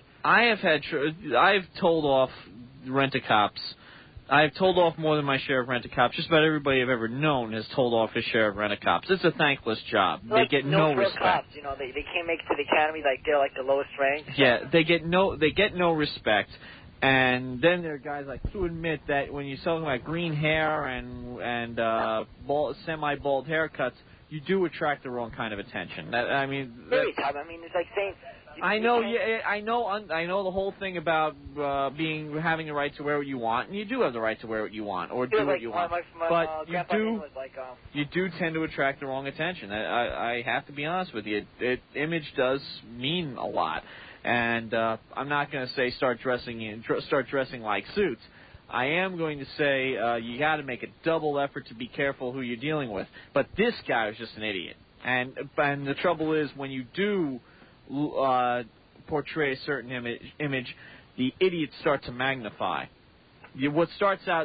I've told off rent-a-cops. I've told off more than my share of rent-a-cops. Just about everybody I've ever known has told off his share of rent-a-cops. It's a thankless job. They get no respect. Cops, they can't make it to the academy. Like they're like the lowest ranked. Yeah, they get no respect. And then there are guys like to admit that when you're talking about green hair and semi-bald haircuts, you do attract the wrong kind of attention. Really, Tom. I mean, it's like saying. I know the whole thing about having the right to wear what you want, and you do have the right to wear what you want or do what you want. But you do tend to attract the wrong attention. I have to be honest with you. Image does mean a lot, and I'm not going to say start dressing like suits. I am going to say you got to make a double effort to be careful who you're dealing with. But this guy was just an idiot, and the trouble is when you do portray a certain image, the idiots start to magnify. What starts out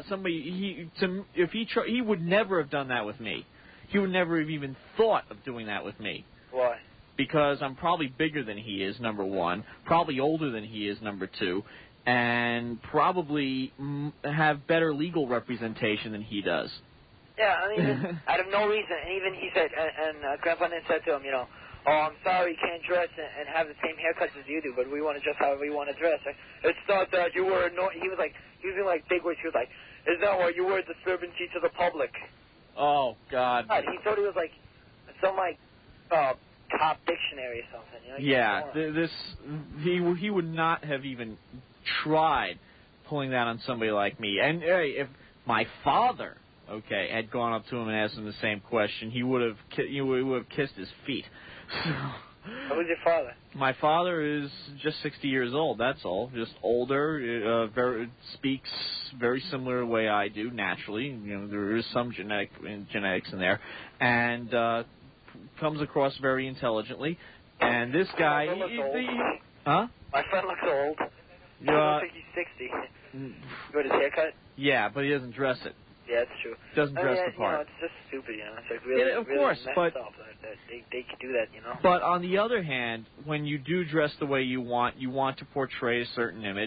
he would never have done that with me. He would never have even thought of doing that with me. Why? Because I'm probably bigger than he is, number one, probably older than he is, number two, and probably have better legal representation than he does. Yeah, I mean, out of no reason. And even he said, and Grandpa then said to him, oh, I'm sorry you can't dress and have the same haircuts as you do, but we want to dress however you want to dress. It's not that you were annoying. He was using like big words. He was like, it's not why you were a disturbancy to the public. Oh, God. He thought he was like some top dictionary or something. Yeah, he would not have even tried pulling that on somebody like me. And if my father, had gone up to him and asked him the same question, he would have kissed his feet. Who's your father? My father is just 60 years old. That's all. Just older. Speaks very similar the way I do. Naturally, there is some genetics in there, and comes across very intelligently. And this guy, huh? My friend looks old. He looks like he's 60. Got his haircut? Yeah, but he doesn't dress it. Yeah, that's true. Doesn't dress the part. It's just stupid, It's like really, of course, messed but up that they could do that, But on the other hand, when you do dress the way you want to portray a certain image,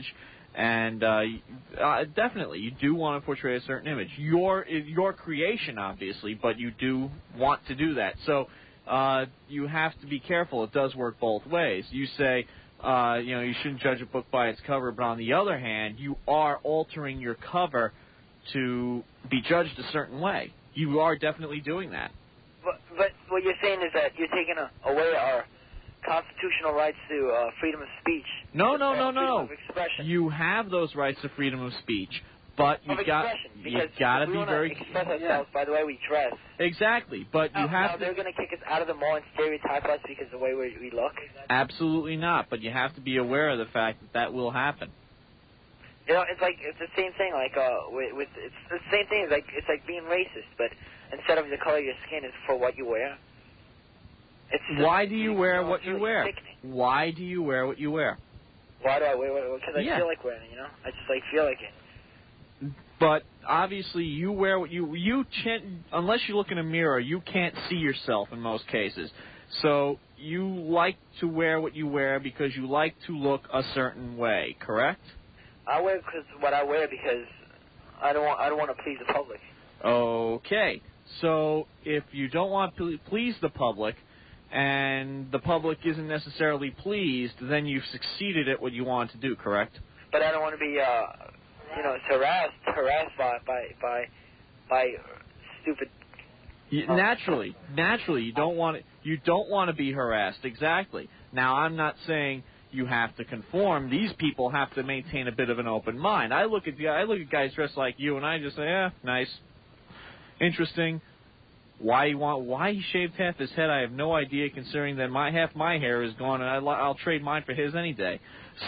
And definitely, you do want to portray a certain image. Your creation, obviously, but you do want to do that. So you have to be careful. It does work both ways. You say, you shouldn't judge a book by its cover, but on the other hand, you are altering your cover to be judged a certain way. You are definitely doing that. But what you're saying is that you're taking away our constitutional rights to freedom of speech. No. Freedom of expression. You have those rights to freedom of speech, but you've got to be very. Express ourselves by the way we dress. Exactly, but you have to. They're going to kick us out of the mall and stereotype us because of the way we look. Absolutely not. But you have to be aware of the fact that will happen. It's the same thing. It's the same thing. It's like being racist, but instead of the color of your skin, is for what you wear. Why do you wear what you wear? Why do you wear what you wear? Why do I wear what? Because I feel like wearing it. I just feel like it. But obviously, you wear what you unless you look in a mirror, you can't see yourself in most cases. So you like to wear what you wear because you like to look a certain way, correct? I wear what I wear because I don't want to please the public. Okay, so if you don't want to please the public, and the public isn't necessarily pleased, then you've succeeded at what you want to do, correct? But I don't want to be, harassed by stupid. Naturally, you don't want to be harassed. Exactly. Now, I'm not saying you have to conform. These people have to maintain a bit of an open mind. I look at guys dressed like you, and I just say, nice, interesting. Why he shaved half his head, I have no idea, considering that half my hair is gone, and I'll trade mine for his any day.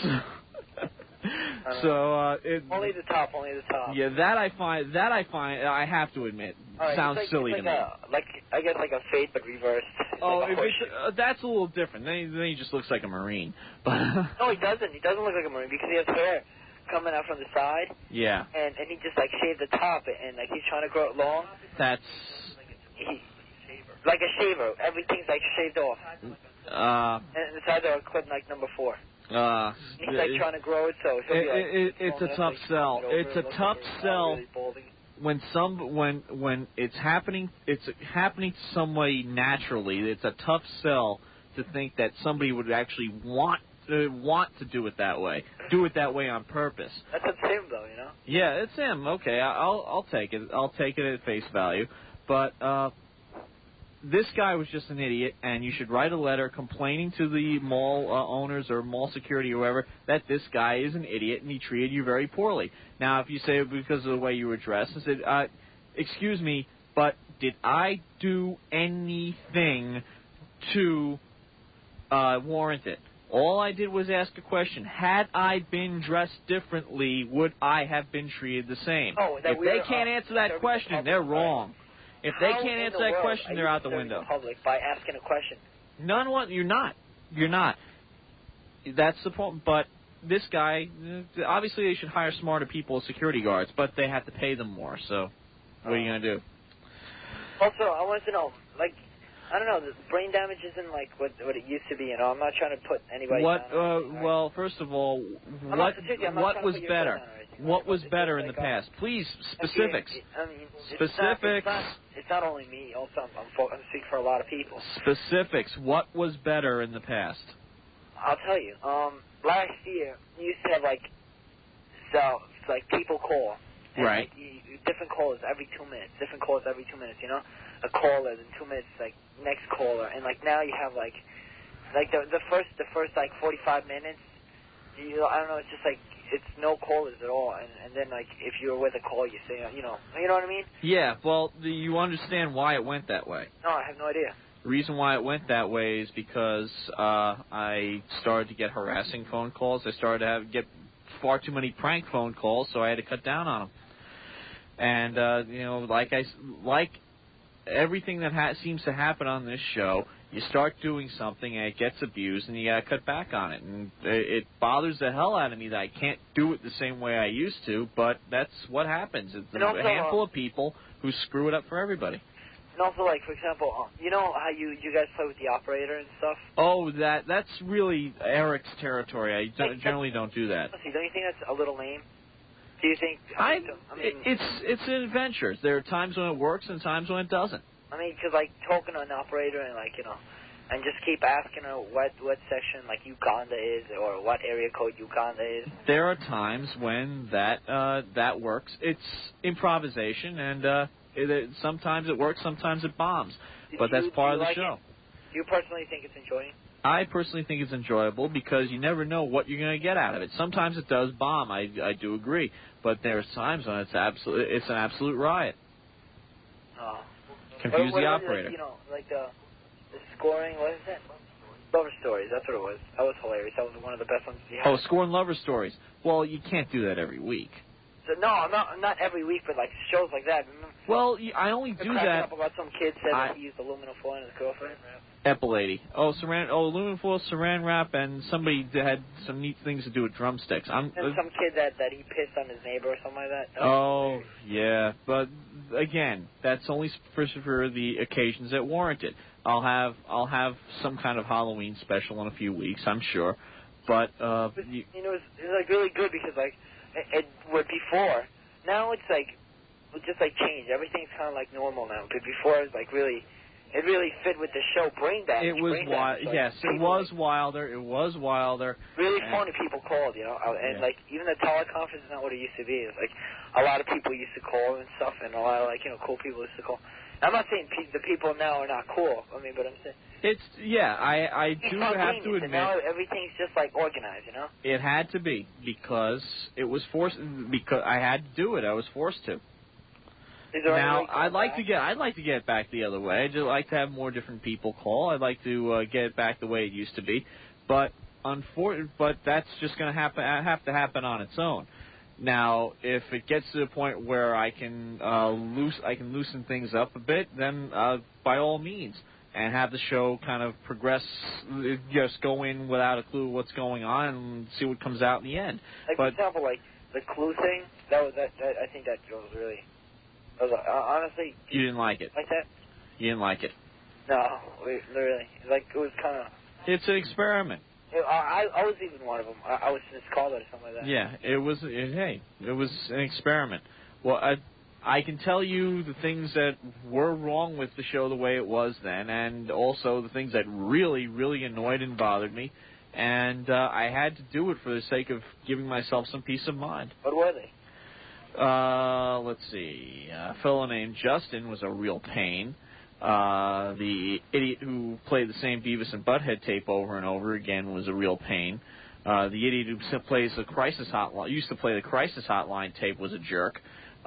Only the top. Yeah, that I find I have to admit sounds silly to me. I guess like a fade but reversed. That's a little different. Then he just looks like a Marine. But no, he doesn't. He doesn't look like a Marine because he has hair coming out from the side. Yeah. And he just shaved the top and he's trying to grow it long. That's. Like a shaver. Everything's shaved off. And the sides are clipped number 4. He's trying to grow it, so it's a tough sell. It's a tough sell when it's happening. It's happening to somebody naturally. It's a tough sell to think that somebody would actually want to do it that way. Do it that way on purpose. That's him, though, Yeah, it's him. Okay, I'll take it. I'll take it at face value. But this guy was just an idiot, and you should write a letter complaining to the mall owners or mall security or whoever that this guy is an idiot and he treated you very poorly. Now, if you say because of the way you were dressed, I said, excuse me, but did I do anything to warrant it? All I did was ask a question. Had I been dressed differently, would I have been treated the same? If they can't answer that question, they're wrong. If they can't answer that question, they're out the window. Public by asking a question. You're not. That's the point. But this guy, obviously they should hire smarter people as security guards, but they have to pay them more. So what are you going to do? Also, I wanted to know, I don't know, the brain damage isn't what it used to be. I'm not trying to put anybody down. Well, first of all, what was better? What was better in the past? Please, specifics. Specifics. It's not only me. Also, I'm speaking for a lot of people. Specifics. What was better in the past? I'll tell you. Last year, you used to have people call. And, right. Different callers every 2 minutes. A caller, then 2 minutes, next caller, and now you have the first 45 minutes. I don't know. It's just it's no callers at all, and then if you're with a call, you say you know what I mean? Yeah. Well, you understand why it went that way? No, I have no idea. The reason why it went that way is because I started to get harassing phone calls. I started to get far too many prank phone calls, so I had to cut down on them. And like everything that seems to happen on this show, you start doing something and it gets abused, and you got to cut back on it. And it bothers the hell out of me that I can't do it the same way I used to, but that's what happens. It's a handful of people who screw it up for everybody. And also, like, for example, you know how you guys play with the operator and stuff? Oh, that's really Eric's territory. I generally don't do that. Don't you think that's a little lame? Do you think? It's an adventure. There are times when it works and times when it doesn't. I mean, because, like, talking to an operator and, like, you know, and just keep asking her what section, like, Uganda is or what area code Uganda is. There are times when that works. It's improvisation, and sometimes it works, sometimes it bombs. But that's part of the show. Do you personally think it's enjoying? I personally think it's enjoyable because you never know what you're going to get out of it. Sometimes it does bomb. I do agree, but there's times when it's an absolute riot. Confuse the operator. Like, you know, like the scoring. What is it? Lover Stories. That's what it was. That was hilarious. That was one of the best ones you had. Oh, scoring Lover Stories. Well, you can't do that every week. So, no, not every week, but like shows like that. Well, I only do that. Up about some kid said that he used aluminum foil in his girlfriend. Epilady. Aluminum foil, saran wrap, and somebody had some neat things to do with drumsticks. And some kid that he pissed on his neighbor or something like that. Oh, yeah. But again, that's only for the occasions that warrant it. I'll have some kind of Halloween special in a few weeks, I'm sure. But it's like really good because like it was before. Now it's like just like changed. Everything's kind of like normal now. But before it was like really. It really fit with the show Brain Damage. It was wild. Yes, it was wilder. It was wilder. Really funny people called, you know, and like even the teleconference is not what it used to be. It's like a lot of people used to call and stuff, and a lot of like cool people used to call. I'm not saying the people now are not cool. I mean, but I'm saying I do have to admit now everything's just like organized, you know. It had to be because it was forced. Because I had to do it. I was forced to. Now I'd like to get it back the other way. I'd just like to have more different people call. I'd like to get it back the way it used to be, but that's just going to have to happen on its own. Now, if it gets to the point where I can loosen things up a bit, then by all means, and have the show kind of progress. Just go in without a clue what's going on and see what comes out in the end. Like for example, like the clue thing. I think that was really. Honestly, you didn't like it. Like that? You didn't like it. No, literally. Like it was kind of. It's an experiment. I was even one of them. I was Miss Caller or something like that. Yeah, it was an experiment. Well, I can tell you the things that were wrong with the show the way it was then, and also the things that really, really annoyed and bothered me. And I had to do it for the sake of giving myself some peace of mind. What were they? Let's see. A fellow named Justin was a real pain. The idiot who played the same Beavis and Butthead tape over and over again was a real pain. The idiot who plays the Crisis Hotline, used to play the Crisis Hotline tape, was a jerk.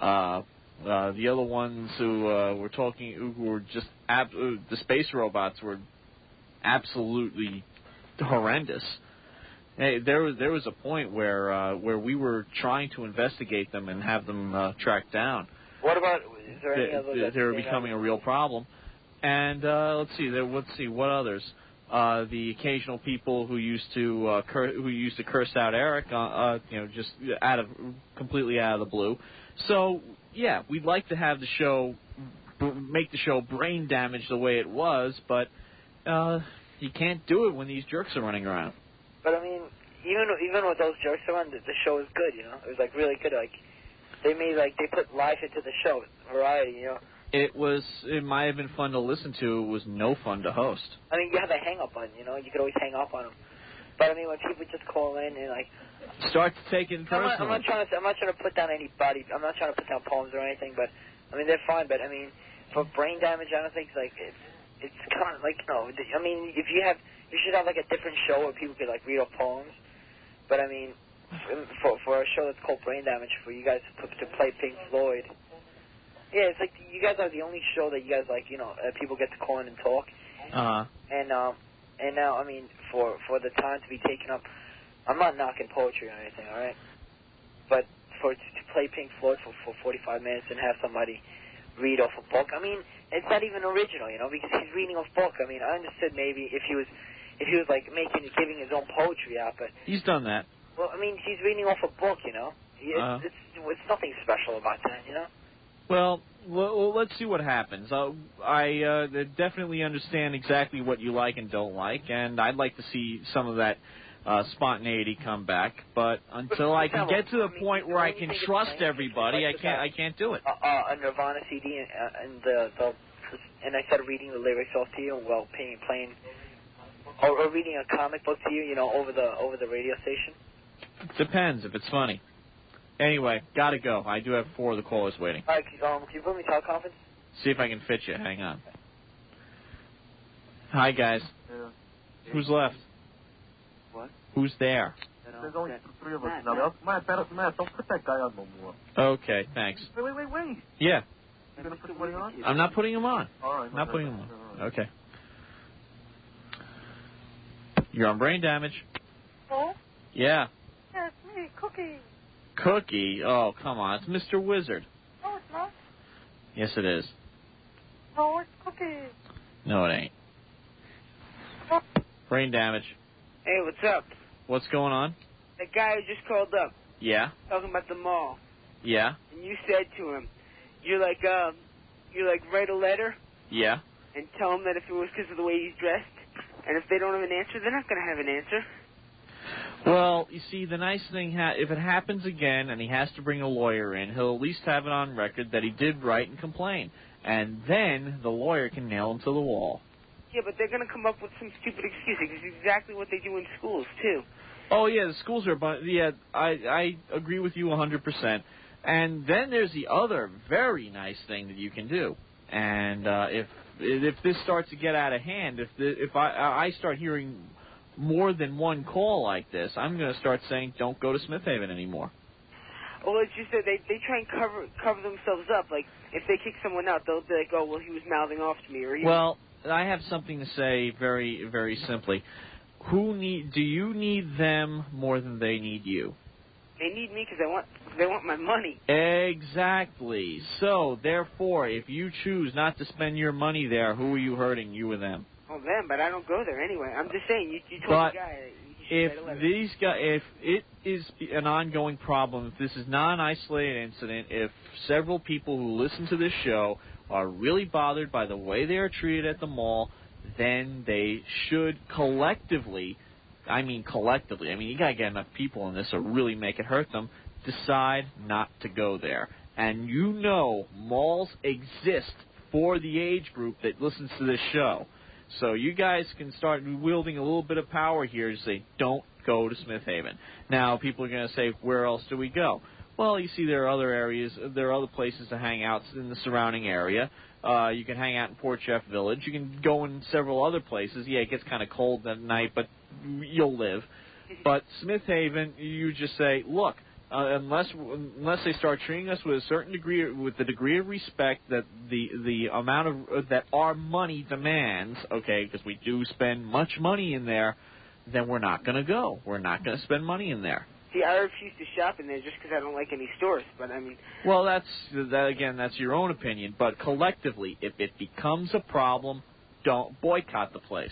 The other ones who were just the space robots were absolutely horrendous. Hey, there was a point where we were trying to investigate them and have them tracked down. What about? Is there any other? They were becoming a real problem. And let's see what others. The occasional people who used to curse out Eric, just completely out of the blue. So yeah, we'd like to have the show, make the show Brain Damage the way it was, but you can't do it when these jerks are running around. But I mean, even with those jerks around, the show was good. You know, it was like really good. Like they put life into the show, variety. You know. It might have been fun to listen to. It was no fun to host. I mean, you have a hang-up button, you know. You could always hang up on them. But I mean, when people just call in and like start to take it personally. I'm not trying to put down anybody. I'm not trying to put down poems or anything. But I mean, they're fine. But I mean, for Brain Damage, I don't think it's kind of like I mean, you should have like a different show where people could like read off poems. But I mean, for a show that's called Brain Damage, for you guys to play Pink Floyd. Yeah, it's like you guys are the only show that you guys like, people get to call in and talk. Uh-huh. And now, I mean, for the time to be taken up, I'm not knocking poetry or anything, all right? But to play Pink Floyd for 45 minutes and have somebody read off a book, I mean, it's not even original, because he's reading off a book. I mean, I understood maybe if he was like giving his own poetry out, but he's done that. Well, I mean, he's reading off a book, It's nothing special about that, Well, let's see what happens. I definitely understand exactly what you like and don't like, and I'd like to see some of that spontaneity come back. But until I can get to the point where I can trust everybody, I can't do it. A Nirvana CD and I started reading the lyrics off to you while playing, or reading a comic book to you, over the radio station. Depends if it's funny. Anyway, gotta go. I do have 4 of the callers waiting. All right, can you put me teleconference? See if I can fit you. Hang on. Hi, guys. Yeah. Who's left? What? Who's there? There's only 3 of us now. Matt, don't put that guy on no more. Okay, thanks. Wait. Yeah. You gonna put somebody on? I'm not putting him on. All right. Not putting him on. Okay. You're on brain damage. Oh? Yeah. Yeah, it's me, Cookie. Cookie? Oh, come on. It's Mr. Wizard. No, it's not. Yes, it is. No, it's Cookie. No, it ain't. Brain damage. Hey, what's up? What's going on? That guy who just called up, Yeah? talking about the mall, Yeah? and you said to him, you're like, write a letter Yeah? and tell him that if it was because of the way he's dressed, and if they don't have an answer, they're not going to have an answer. Well, you see, the nice thing, if it happens again and he has to bring a lawyer in, he'll at least have it on record that he did write and complain. And then the lawyer can nail him to the wall. Yeah, but they're going to come up with some stupid excuse. It's exactly what they do in schools, too. Oh, yeah, the schools are... Yeah, I agree with you 100%. And then there's the other very nice thing that you can do. And if this starts to get out of hand, if I start hearing more than one call like this, I'm going to start saying, don't go to Smith Haven anymore. Well, it's just that they try and cover themselves up. Like, if they kick someone out, they'll be like, oh, well, he was mouthing off to me. Or he Well, I have something to say very, very simply. Do you need them more than they need you? They need me because they want my money. Exactly. So, therefore, if you choose not to spend your money there, who are you hurting, you or them? Oh, them, but I don't go there anyway. I'm just saying, you told But the guy he should write a letter. if it is an ongoing problem, if this is not an isolated incident, if several people who listen to this show are really bothered by the way they are treated at the mall, then they should collectively, you got to get enough people in this to really make it hurt them, decide not to go there. And malls exist for the age group that listens to this show. So you guys can start wielding a little bit of power here to say, don't go to Smith Haven. Now, people are going to say, where else do we go? Well, you see there are other areas, there are other places to hang out in the surrounding area. You can hang out in Port Jeff Village. You can go in several other places. Yeah, it gets kind of cold at night, but you'll live. But Smith Haven, you just say, look, unless they start treating us with a certain degree, with the degree of respect that the amount of that our money demands, okay, because we do spend much money in there, then we're not going to go. We're not going to spend money in there. See, I refuse to shop in there just because I don't like any stores. But I mean, well, that's your own opinion. But collectively, if it becomes a problem, don't boycott the place.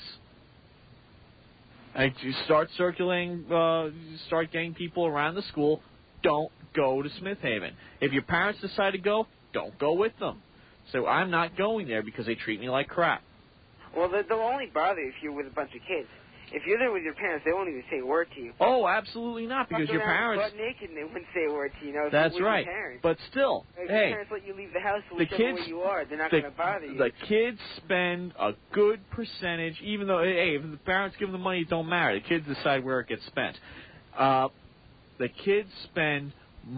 And you start circulating, start getting people around the school. Don't go to Smith Haven. If your parents decide to go, don't go with them. So I'm not going there because they treat me like crap. Well, they'll only bother you if you're with a bunch of kids. If you're there with your parents, they won't even say a word to you. Oh, absolutely not, because your parents... butt naked and they wouldn't say a word to you. That's right. But still, if hey... your parents let you leave the house whichever way you are, they're not going to bother you. The kids spend a good percentage, even though, hey, if the parents give them the money, it don't matter. The kids decide where it gets spent. The kids spend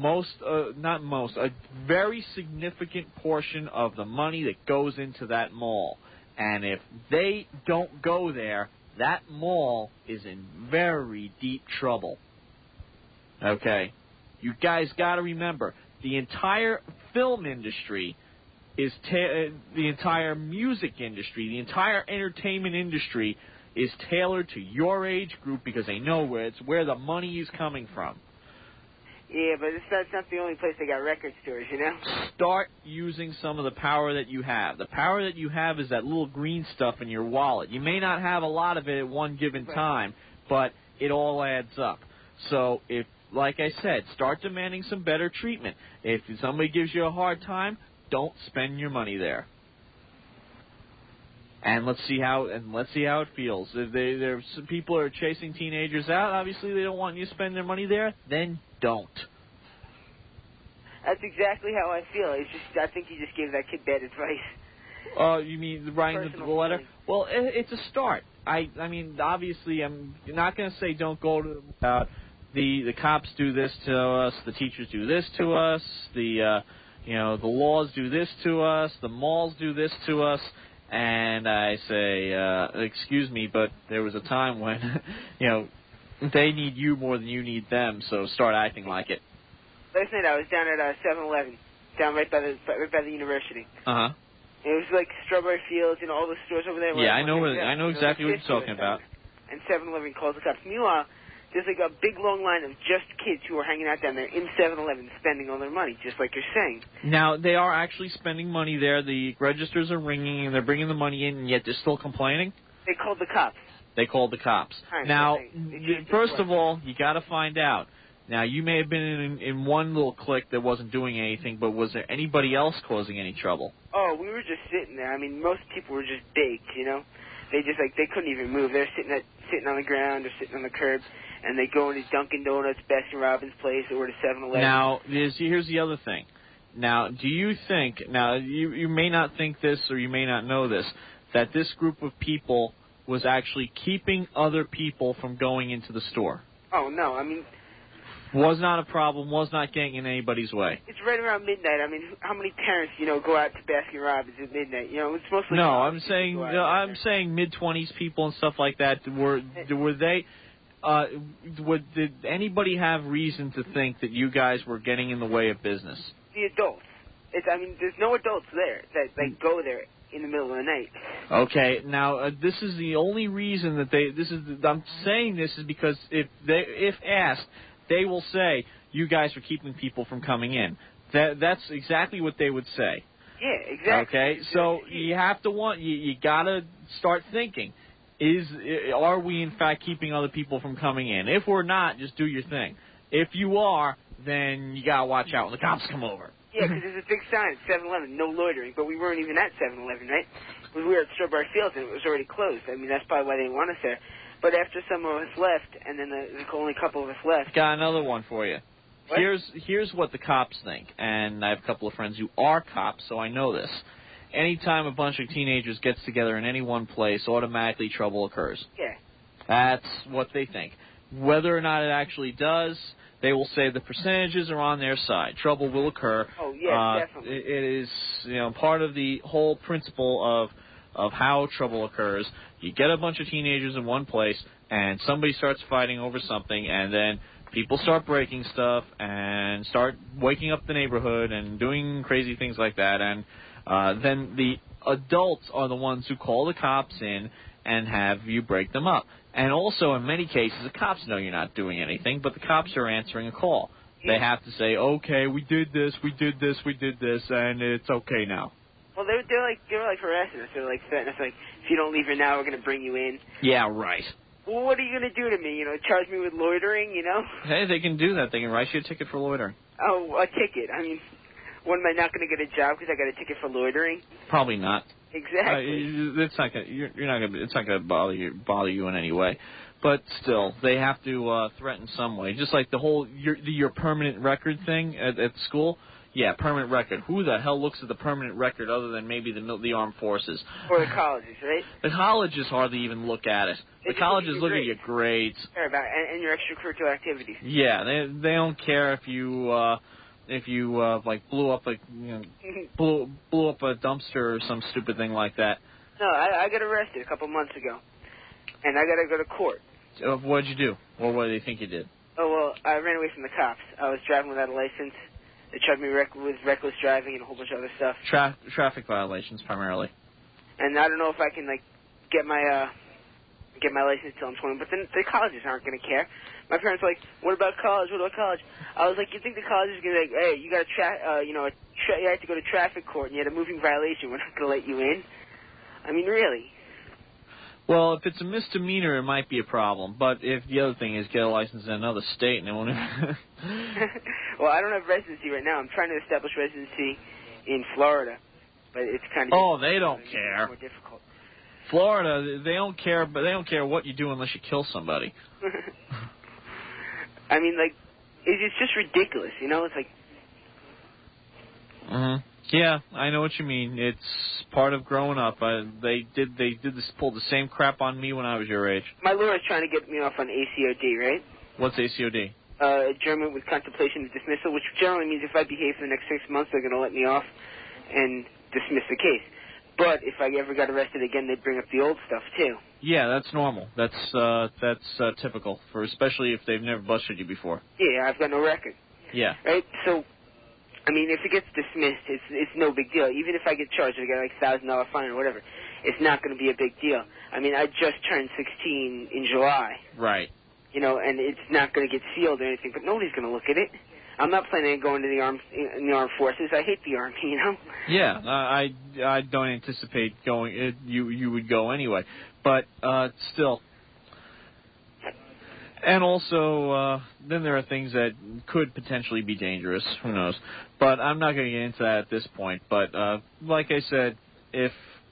a very significant portion of the money that goes into that mall. And if they don't go there, that mall is in very deep trouble. Okay? You guys got to remember, the entire film industry is the entire music industry, the entire entertainment industry is tailored to your age group because they know where the money is coming from. Yeah, but it's not the only place they got record stores, you know? Start using some of the power that you have. The power that you have is that little green stuff in your wallet. You may not have a lot of it at one given time, but it all adds up. So if, like I said, start demanding some better treatment. If somebody gives you a hard time, don't spend your money there. And let's see how it feels. If some people are chasing teenagers out, obviously they don't want you to spend their money there. Then don't. That's exactly how I feel. I think you just gave that kid bad advice. You mean writing the letter? Feeling. Well, it's a start. I mean, obviously, I'm not going to say don't go to them about the cops do this to us, the teachers do this to us, the laws do this to us, the malls do this to us, and I say, excuse me, but there was a time when, they need you more than you need them, so start acting like it. Last night I was down at 7-Eleven, down right by the university. Uh-huh. It was like Strawberry Fields and all the stores over there. Yeah, I know exactly what you're talking about. And 7-Eleven calls the cops. Meanwhile, there's like a big long line of just kids who are hanging out down there in 7-Eleven spending all their money, just like you're saying. Now, they are actually spending money there. The registers are ringing, and they're bringing the money in, and yet they're still complaining? They called the cops. They called the cops. Right, now, they first of all, you got to find out. Now, you may have been in one little clique that wasn't doing anything, but was there anybody else causing any trouble? Oh, we were just sitting there. I mean, most people were just baked, They just, they couldn't even move. They're sitting on the ground or sitting on the curb, and they go into Dunkin' Donuts, Baskin Robbins place, or to 7-Eleven. Now, here's the other thing. Now, do you think, you may not think this or you may not know this, that this group of people was actually keeping other people from going into the store? Oh, no, I mean... Was not a problem, was not getting in anybody's way. It's right around midnight. I mean, how many parents, go out to Baskin Robbins at midnight? It's mostly... No, I'm saying mid-20s people and stuff like that. Were they... did anybody have reason to think that you guys were getting in the way of business? The adults. There's no adults there that go there in the middle of the night. Okay, now this is the only reason that I'm saying this is because if asked, they will say you guys are keeping people from coming in. That's exactly what they would say. Yeah, exactly. Okay, so you have to you gotta start thinking. Are we in fact keeping other people from coming in? If we're not, just do your thing. If you are, then you gotta watch out when the cops come over. Yeah, because there's a big sign at 7-Eleven, no loitering, but we weren't even at 7-Eleven, right? We were at Strawberry Fields and it was already closed. I mean, that's probably why they didn't want us there. But after some of us left, and then there's only a couple of us left. Got another one for you. What? Here's what the cops think, and I have a couple of friends who are cops, so I know this. Anytime a bunch of teenagers gets together in any one place, automatically trouble occurs. Yeah. That's what they think. Whether or not it actually does, they will say the percentages are on their side. Trouble will occur. Oh, yeah, definitely. It is, part of the whole principle of how trouble occurs. You get a bunch of teenagers in one place, and somebody starts fighting over something, and then people start breaking stuff and start waking up the neighborhood and doing crazy things like that, and then the adults are the ones who call the cops in and have you break them up. And also, in many cases, the cops know you're not doing anything, but the cops are answering a call. They have to say, okay, we did this, and it's okay now. Well, they were like harassing us. They were like threatening us, like, if you don't leave here now, we're going to bring you in. Yeah, right. Well, what are you going to do to me? Charge me with loitering, Hey, they can do that. They can write you a ticket for loitering. Oh, a ticket. I mean, when am I not going to get a job because I got a ticket for loitering? Probably not. Exactly. It's not going. You're not going. It's not going to bother you in any way. But still, they have to threaten some way. Just like the whole your permanent record thing at school. Yeah, permanent record. Who the hell looks at the permanent record other than maybe the armed forces? Or the colleges, right? The colleges hardly even look at it. The colleges look at your grades. Care about and your extracurricular activities. Yeah, they don't care if you like blew up a blew up a dumpster or some stupid thing like that. No, I got arrested a couple months ago, and I got to go to court. What'd you do? Or what do they think you did? Oh well, I ran away from the cops. I was driving without a license. They charged me with reckless driving and a whole bunch of other stuff. Traffic violations primarily. And I don't know if I can get my license till I'm 20. But then the colleges aren't going to care. My parents were like, "What about college? What about college?" I was like, "You think the college is going to be like, hey, you got you have to go to traffic court and you had a moving violation. We're not going to let you in." I mean, really. Well, if it's a misdemeanor, it might be a problem. But if the other thing is get a license in another state, and it won't. Well, I don't have residency right now. I'm trying to establish residency in Florida, but it's kind of. Oh, they don't care. More difficult. Florida, they don't care, but they don't care what you do unless you kill somebody. I mean, like, it's just ridiculous, you know? It's like. Yeah, I know what you mean. It's part of growing up. They pulled the same crap on me when I was your age. My lawyer's trying to get me off on ACOD, right? What's ACOD? Adjournment with contemplation of dismissal, which generally means if I behave for the next 6 months, they're going to let me off and dismiss the case. But if I ever got arrested again, they'd bring up the old stuff too. Yeah, that's normal. That's typical, for especially if they've never busted you before. Yeah, I've got no record. Yeah. Right. So, I mean, if it gets dismissed, it's no big deal. Even if I get charged, I get like $1,000 fine or whatever, it's not going to be a big deal. I mean, I just turned 16 in July. Right. You know, and it's not going to get sealed or anything, but nobody's going to look at it. I'm not planning on going to the armed forces. I hate the army, you know. Yeah, I don't anticipate going. You would go anyway, but still. And also, then there are things that could potentially be dangerous. Who knows? But I'm not going to get into that at this point. But like I said, if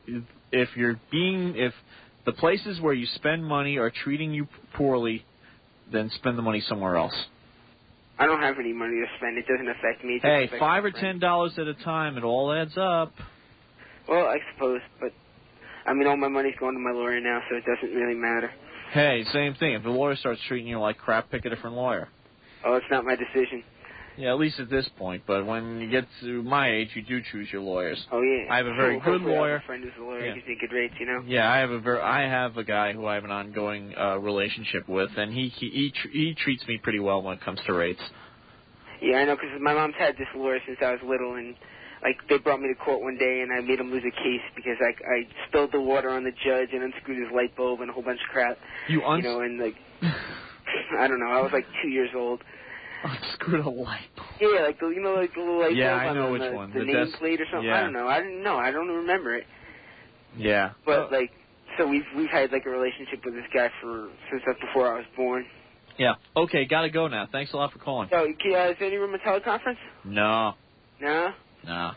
the places where you spend money are treating you poorly, then spend the money somewhere else. I don't have any money to spend. It doesn't affect me. Hey, $5 or $10 at a time, it all adds up. Well, I suppose, but I mean, all my money's going to my lawyer now, so it doesn't really matter. Hey, same thing. If the lawyer starts treating you like crap, pick a different lawyer. Oh, it's not my decision. Yeah, at least at this point. But when you get to my age, you do choose your lawyers. Oh yeah. I have a very good lawyer. I have a friend who's a lawyer. Yeah. Gives me good rates, you know. Yeah, I have a guy who I have an ongoing relationship with, and he treats me pretty well when it comes to rates. Yeah, I know, because my mom's had this lawyer since I was little, and like they brought me to court one day, and I made him lose a case because I spilled the water on the judge and unscrewed his light bulb and a whole bunch of crap. You know, and like I don't know, I was like 2 years old. Unscrewed a light bulb. Yeah, like the little light bulb. Yeah, I know on which the, one. The nameplate or something. Yeah. I don't know. I didn't know. I don't remember it. Yeah. But like, so we've had like a relationship with this guy since before I was born. Yeah. Okay, gotta go now. Thanks a lot for calling. So, is there any room at teleconference? No. No? No.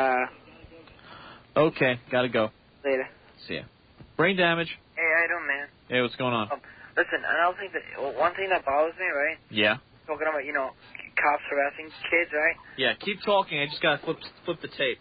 Okay, gotta go. Later. See ya. Brain damage. Hey, how you doing, man? Hey, what's going on? Listen, another thing one thing that bothers me, right? Yeah. Talking about, cops harassing kids, right? Yeah, keep talking. I just gotta flip the tape.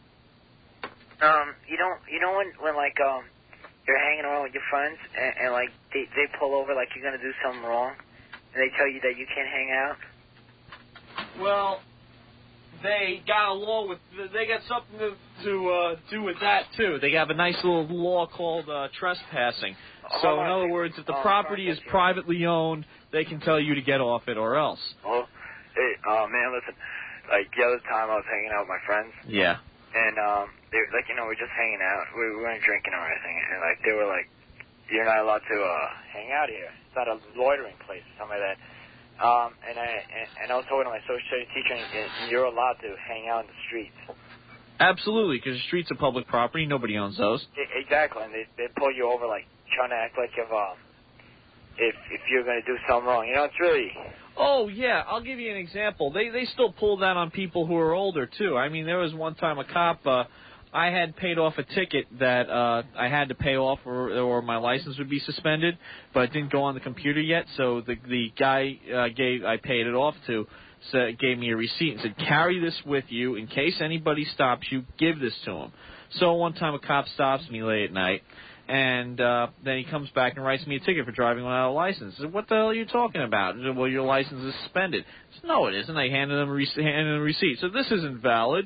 You know when like you're hanging around with your friends and like they pull over like you're gonna do something wrong, and they tell you that you can't hang out. Well, they got something to do with that too. They have a nice little law called trespassing. So in other words, if the property is privately owned, they can tell you to get off it or else. Oh, hey, man, listen. Like the other time I was hanging out with my friends. Yeah. And they like we're just hanging out. We weren't drinking or anything, and like they were like, "You're not allowed to hang out here. It's not a loitering place," or something like that. And I was talking to my social studies teacher, and you're allowed to hang out in the streets. Absolutely, because the streets are public property. Nobody owns those. Exactly, and they pull you over like trying to act like if you're going to do something wrong. It's really. Oh, yeah, I'll give you an example. They still pull that on people who are older, too. I mean, there was one time a cop, I had paid off a ticket that I had to pay off or my license would be suspended, but it didn't go on the computer yet, so the guy I paid it off to gave me a receipt and said, carry this with you in case anybody stops you, give this to him. So one time a cop stops me late at night, and then he comes back and writes me a ticket for driving without a license. I said, what the hell are you talking about? He said, well, your license is suspended. I said, no, it isn't. I handed him a receipt. So this isn't valid.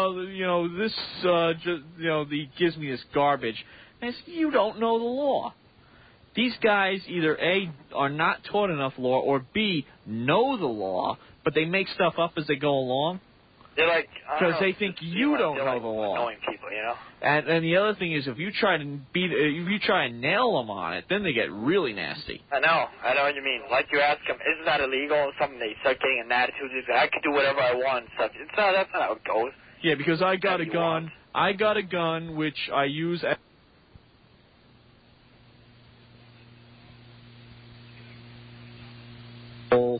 He gives me this garbage. And I said, you don't know the law. These guys either A, are not taught enough law, or B, know the law, but they make stuff up as they go along. They're like, because they think you don't know the law. Annoying people, And the other thing is, if you try and nail them on it, then they get really nasty. I know what you mean. Like you ask them, isn't that illegal? Or something, they start getting an attitude. I can do whatever I want. And stuff. That's not how it goes. Yeah, because I got a gun. I got a gun which I use.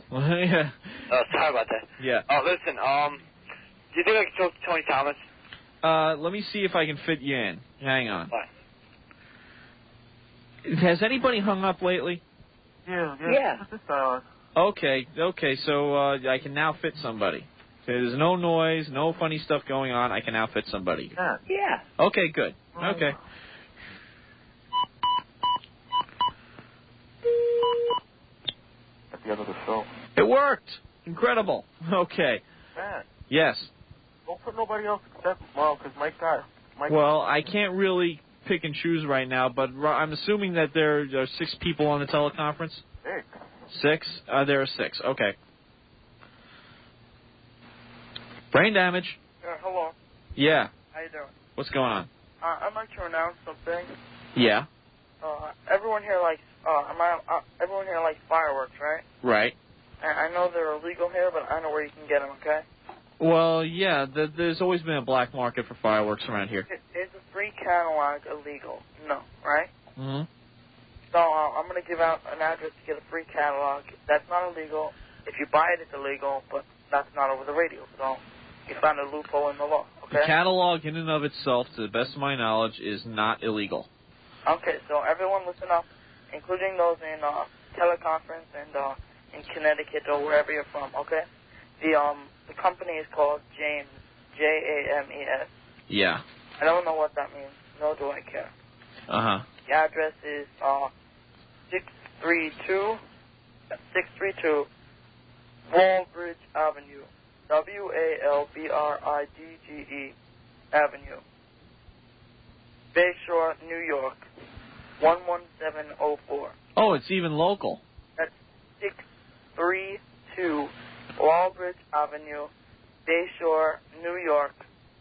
Yeah. Sorry about that. Yeah. Oh, listen. Do you think I can talk to Tony Thomas? Let me see if I can fit you in. Hang on. Fine. Has anybody hung up lately? Yeah. Okay, so I can now fit somebody. There's no noise, no funny stuff going on. I can now fit somebody. Yeah. Okay, good. Okay. At the end of the show. It worked. Incredible. Okay. Matt, Yes. don't put nobody else except, because Mike. Well, I can't really pick and choose right now, but I'm assuming that there are 6 people on the teleconference. 6? There are 6. Okay. Brain damage. Hello. Yeah. How you doing? What's going on? I'd like to announce something. Yeah. Everyone here likes fireworks, right? Right. And I know they're illegal here, but I know where you can get them. Okay. Well, yeah. There's always been a black market for fireworks around here. Is a free catalog illegal? No, right? Mm-hmm. So I'm going to give out an address to get a free catalog. That's not illegal. If you buy it, it's illegal, but that's not over the radio. So you found a loophole in the law. Okay. The catalog in and of itself, to the best of my knowledge, is not illegal. Okay, so everyone listen up, including those in teleconference and in Connecticut or wherever you're from, okay? The company is called James, James. Yeah. I don't know what that means, nor do I care. Uh-huh. The address is 632 Walbridge Avenue, Walbridge Avenue, Bayshore, New York, 11704. Oh, it's even local. That's 632 Walbridge Avenue, Bayshore, New York,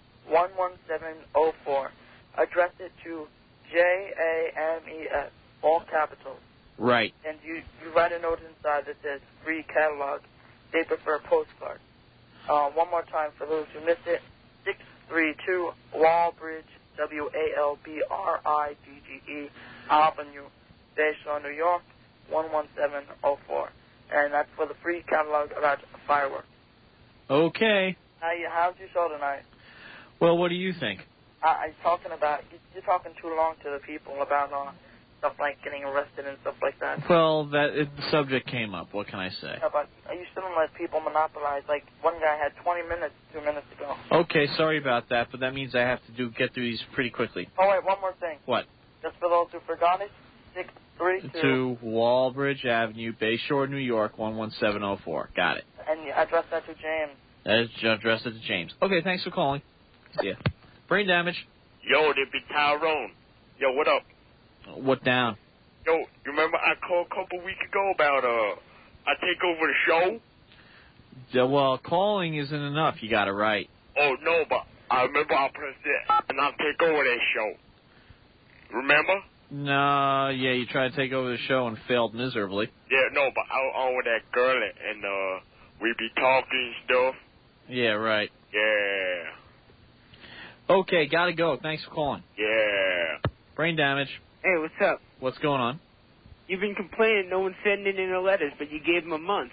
11704. Address it to JAMES, all capitals. Right. And you write a note inside that says free catalog. They prefer postcard. One more time for those who missed it. 632 Walbridge, Walbridge Avenue, Bayshore, New York, 11704. And that's for the free catalog about fireworks. Okay. How's your show tonight? Well, what do you think? I'm talking about, you're talking too long to the people about stuff like getting arrested and stuff like that. Well, the subject came up. What can I say? Yeah, but you shouldn't let people monopolize. Like, one guy had 20 minutes 2 minutes ago. Okay, sorry about that, but that means I have to get through these pretty quickly. Oh, wait, one more thing. What? Just for those who forgot it, 632... To Walbridge Avenue, Bayshore, New York, 11704. Got it. And you address that to James. Address it to James. Okay, thanks for calling. See ya. Brain damage. Yo, there be Tyrone. Yo, what up? What down? Yo, you remember I called a couple weeks ago about, I take over the show? Well, calling isn't enough. You got it right. Oh, no, but I remember I pressed it, and I'll take over that show. Remember? No, yeah, you tried to take over the show and failed miserably. Yeah, no, but I was on with that girl, and, we be talking stuff. Yeah, right. Yeah. Okay, gotta go. Thanks for calling. Yeah. Brain damage. Hey, what's up? What's going on? You've been complaining no one's sending in their letters, but you gave them a month.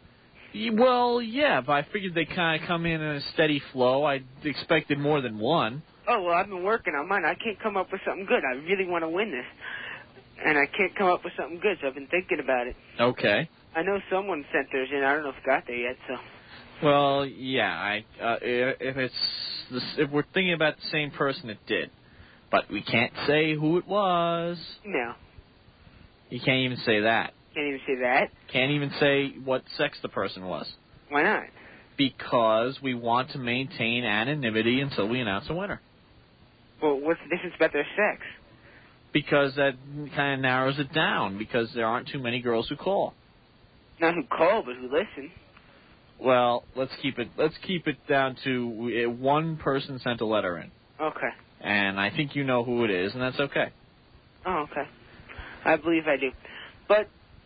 Well, yeah, but I figured they kind of come in a steady flow. I expected more than one. Oh, well, I've been working on mine. I can't come up with something good. I really want to win this. And I can't come up with something good, so I've been thinking about it. Okay. I know someone sent theirs in. I don't know if it got there yet, so... Well, yeah, if we're thinking about the same person, it did. But we can't say who it was. No. You can't even say that. Can't even say that? Can't even say what sex the person was. Why not? Because we want to maintain anonymity until we announce a winner. Well, what's the difference about their sex? Because that kind of narrows it down, because there aren't too many girls who call. Not who call, but who listen. Well, let's keep it down to one person sent a letter in. Okay. And I think you know who it is, and that's okay. Oh, okay. I believe I do. But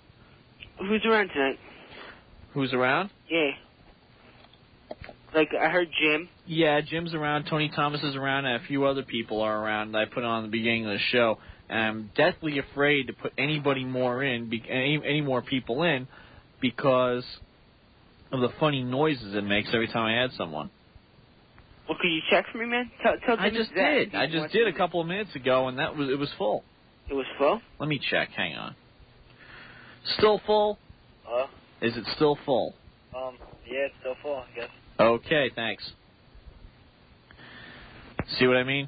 who's around tonight? Who's around? Yeah. Like, I heard Jim. Yeah, Jim's around. Tony Thomas is around, and a few other people are around that I put on the beginning of the show. And I'm deathly afraid to put anybody more in, any more people in, because of the funny noises it makes every time I add someone. Well, could you check for me, man? Tell I Jimmy just that. did. I just did a couple of minutes ago, and it was full. It was full? Let me check. Hang on. Still full? Is it still full? Yeah, it's still full, I guess. Okay, thanks. See what I mean?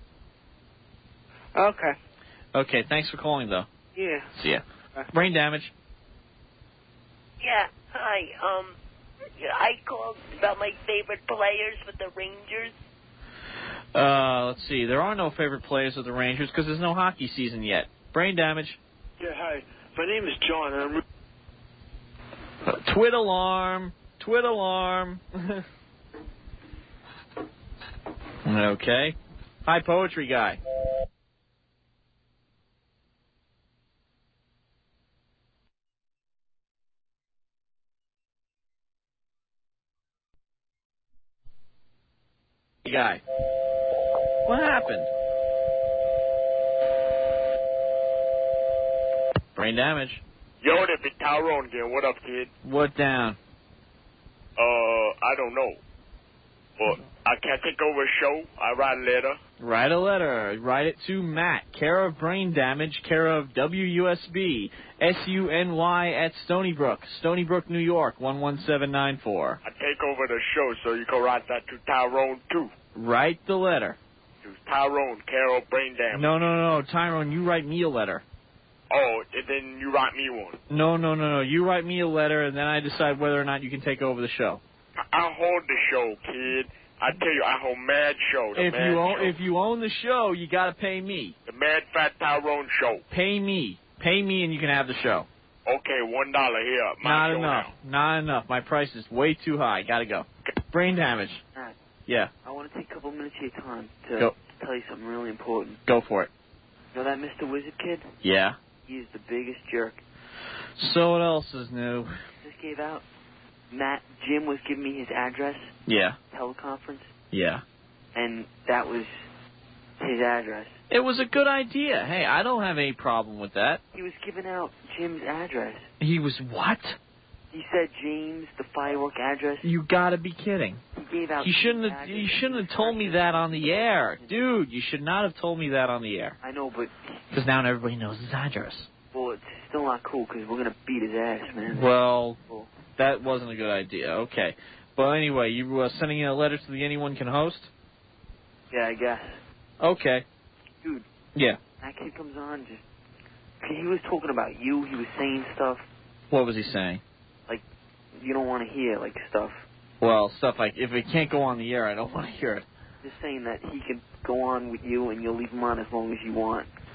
Okay. Okay, thanks for calling, though. Yeah. See ya. Brain damage. Yeah, hi. I called about my favorite players with the Rangers. Let's see. There are no favorite players of the Rangers because there's no hockey season yet. Brain damage. Yeah, hi. My name is John, and I'm... Twit alarm. Twit alarm. Okay. Hi, poetry guy. Guy. What happened? Brain damage. Yo, that big Tyrone again. What up, kid? What down? I don't know. But I can't take over a show. I write a letter. Write a letter. Write it to Matt, care of Brain Damage, care of WUSB, SUNY at Stony Brook, Stony Brook, New York, 11794. I take over the show, so you can write that to Tyrone, too. Write the letter. To Tyrone, care of Brain Damage. No, Tyrone, you write me a letter. Oh, and then you write me one. No. You write me a letter, and then I decide whether or not you can take over the show. I hold the show, kid. I tell you, I hold Mad Show. If you own the show, you got to pay me. The Mad Fat Tyrone Show. Pay me, and you can have the show. Okay, $1 here. Not enough. Not enough. My price is way too high. Got to go. Brain damage. Matt, Yeah. I want to take a couple minutes of your time to Go. tell you something really important. Go for it. You know that Mr. Wizard kid? Yeah. He's the biggest jerk. So what else is new? Just gave out. Jim was giving me his address. Yeah. Teleconference. Yeah. And that was his address. It was a good idea. Hey, I don't have any problem with that. He was giving out Jim's address. He was what? He said James, the firework address. You gotta be kidding. He gave out. You shouldn't have told me that on the air, dude. You should not have told me that on the air. I know, but because now everybody knows his address. Well, it's still not cool because we're gonna beat his ass, man. Well, that wasn't a good idea. Okay, but anyway, you sending in a letter to the Anyone Can Host? Yeah, I guess. Okay. Dude. Yeah. That kid comes on he was talking about you. He was saying stuff. What was he saying? Like, you don't want to hear, like, stuff. Well, stuff like, if it can't go on the air, I don't want to hear it. Just saying that he can go on with you and you'll leave him on as long as you want.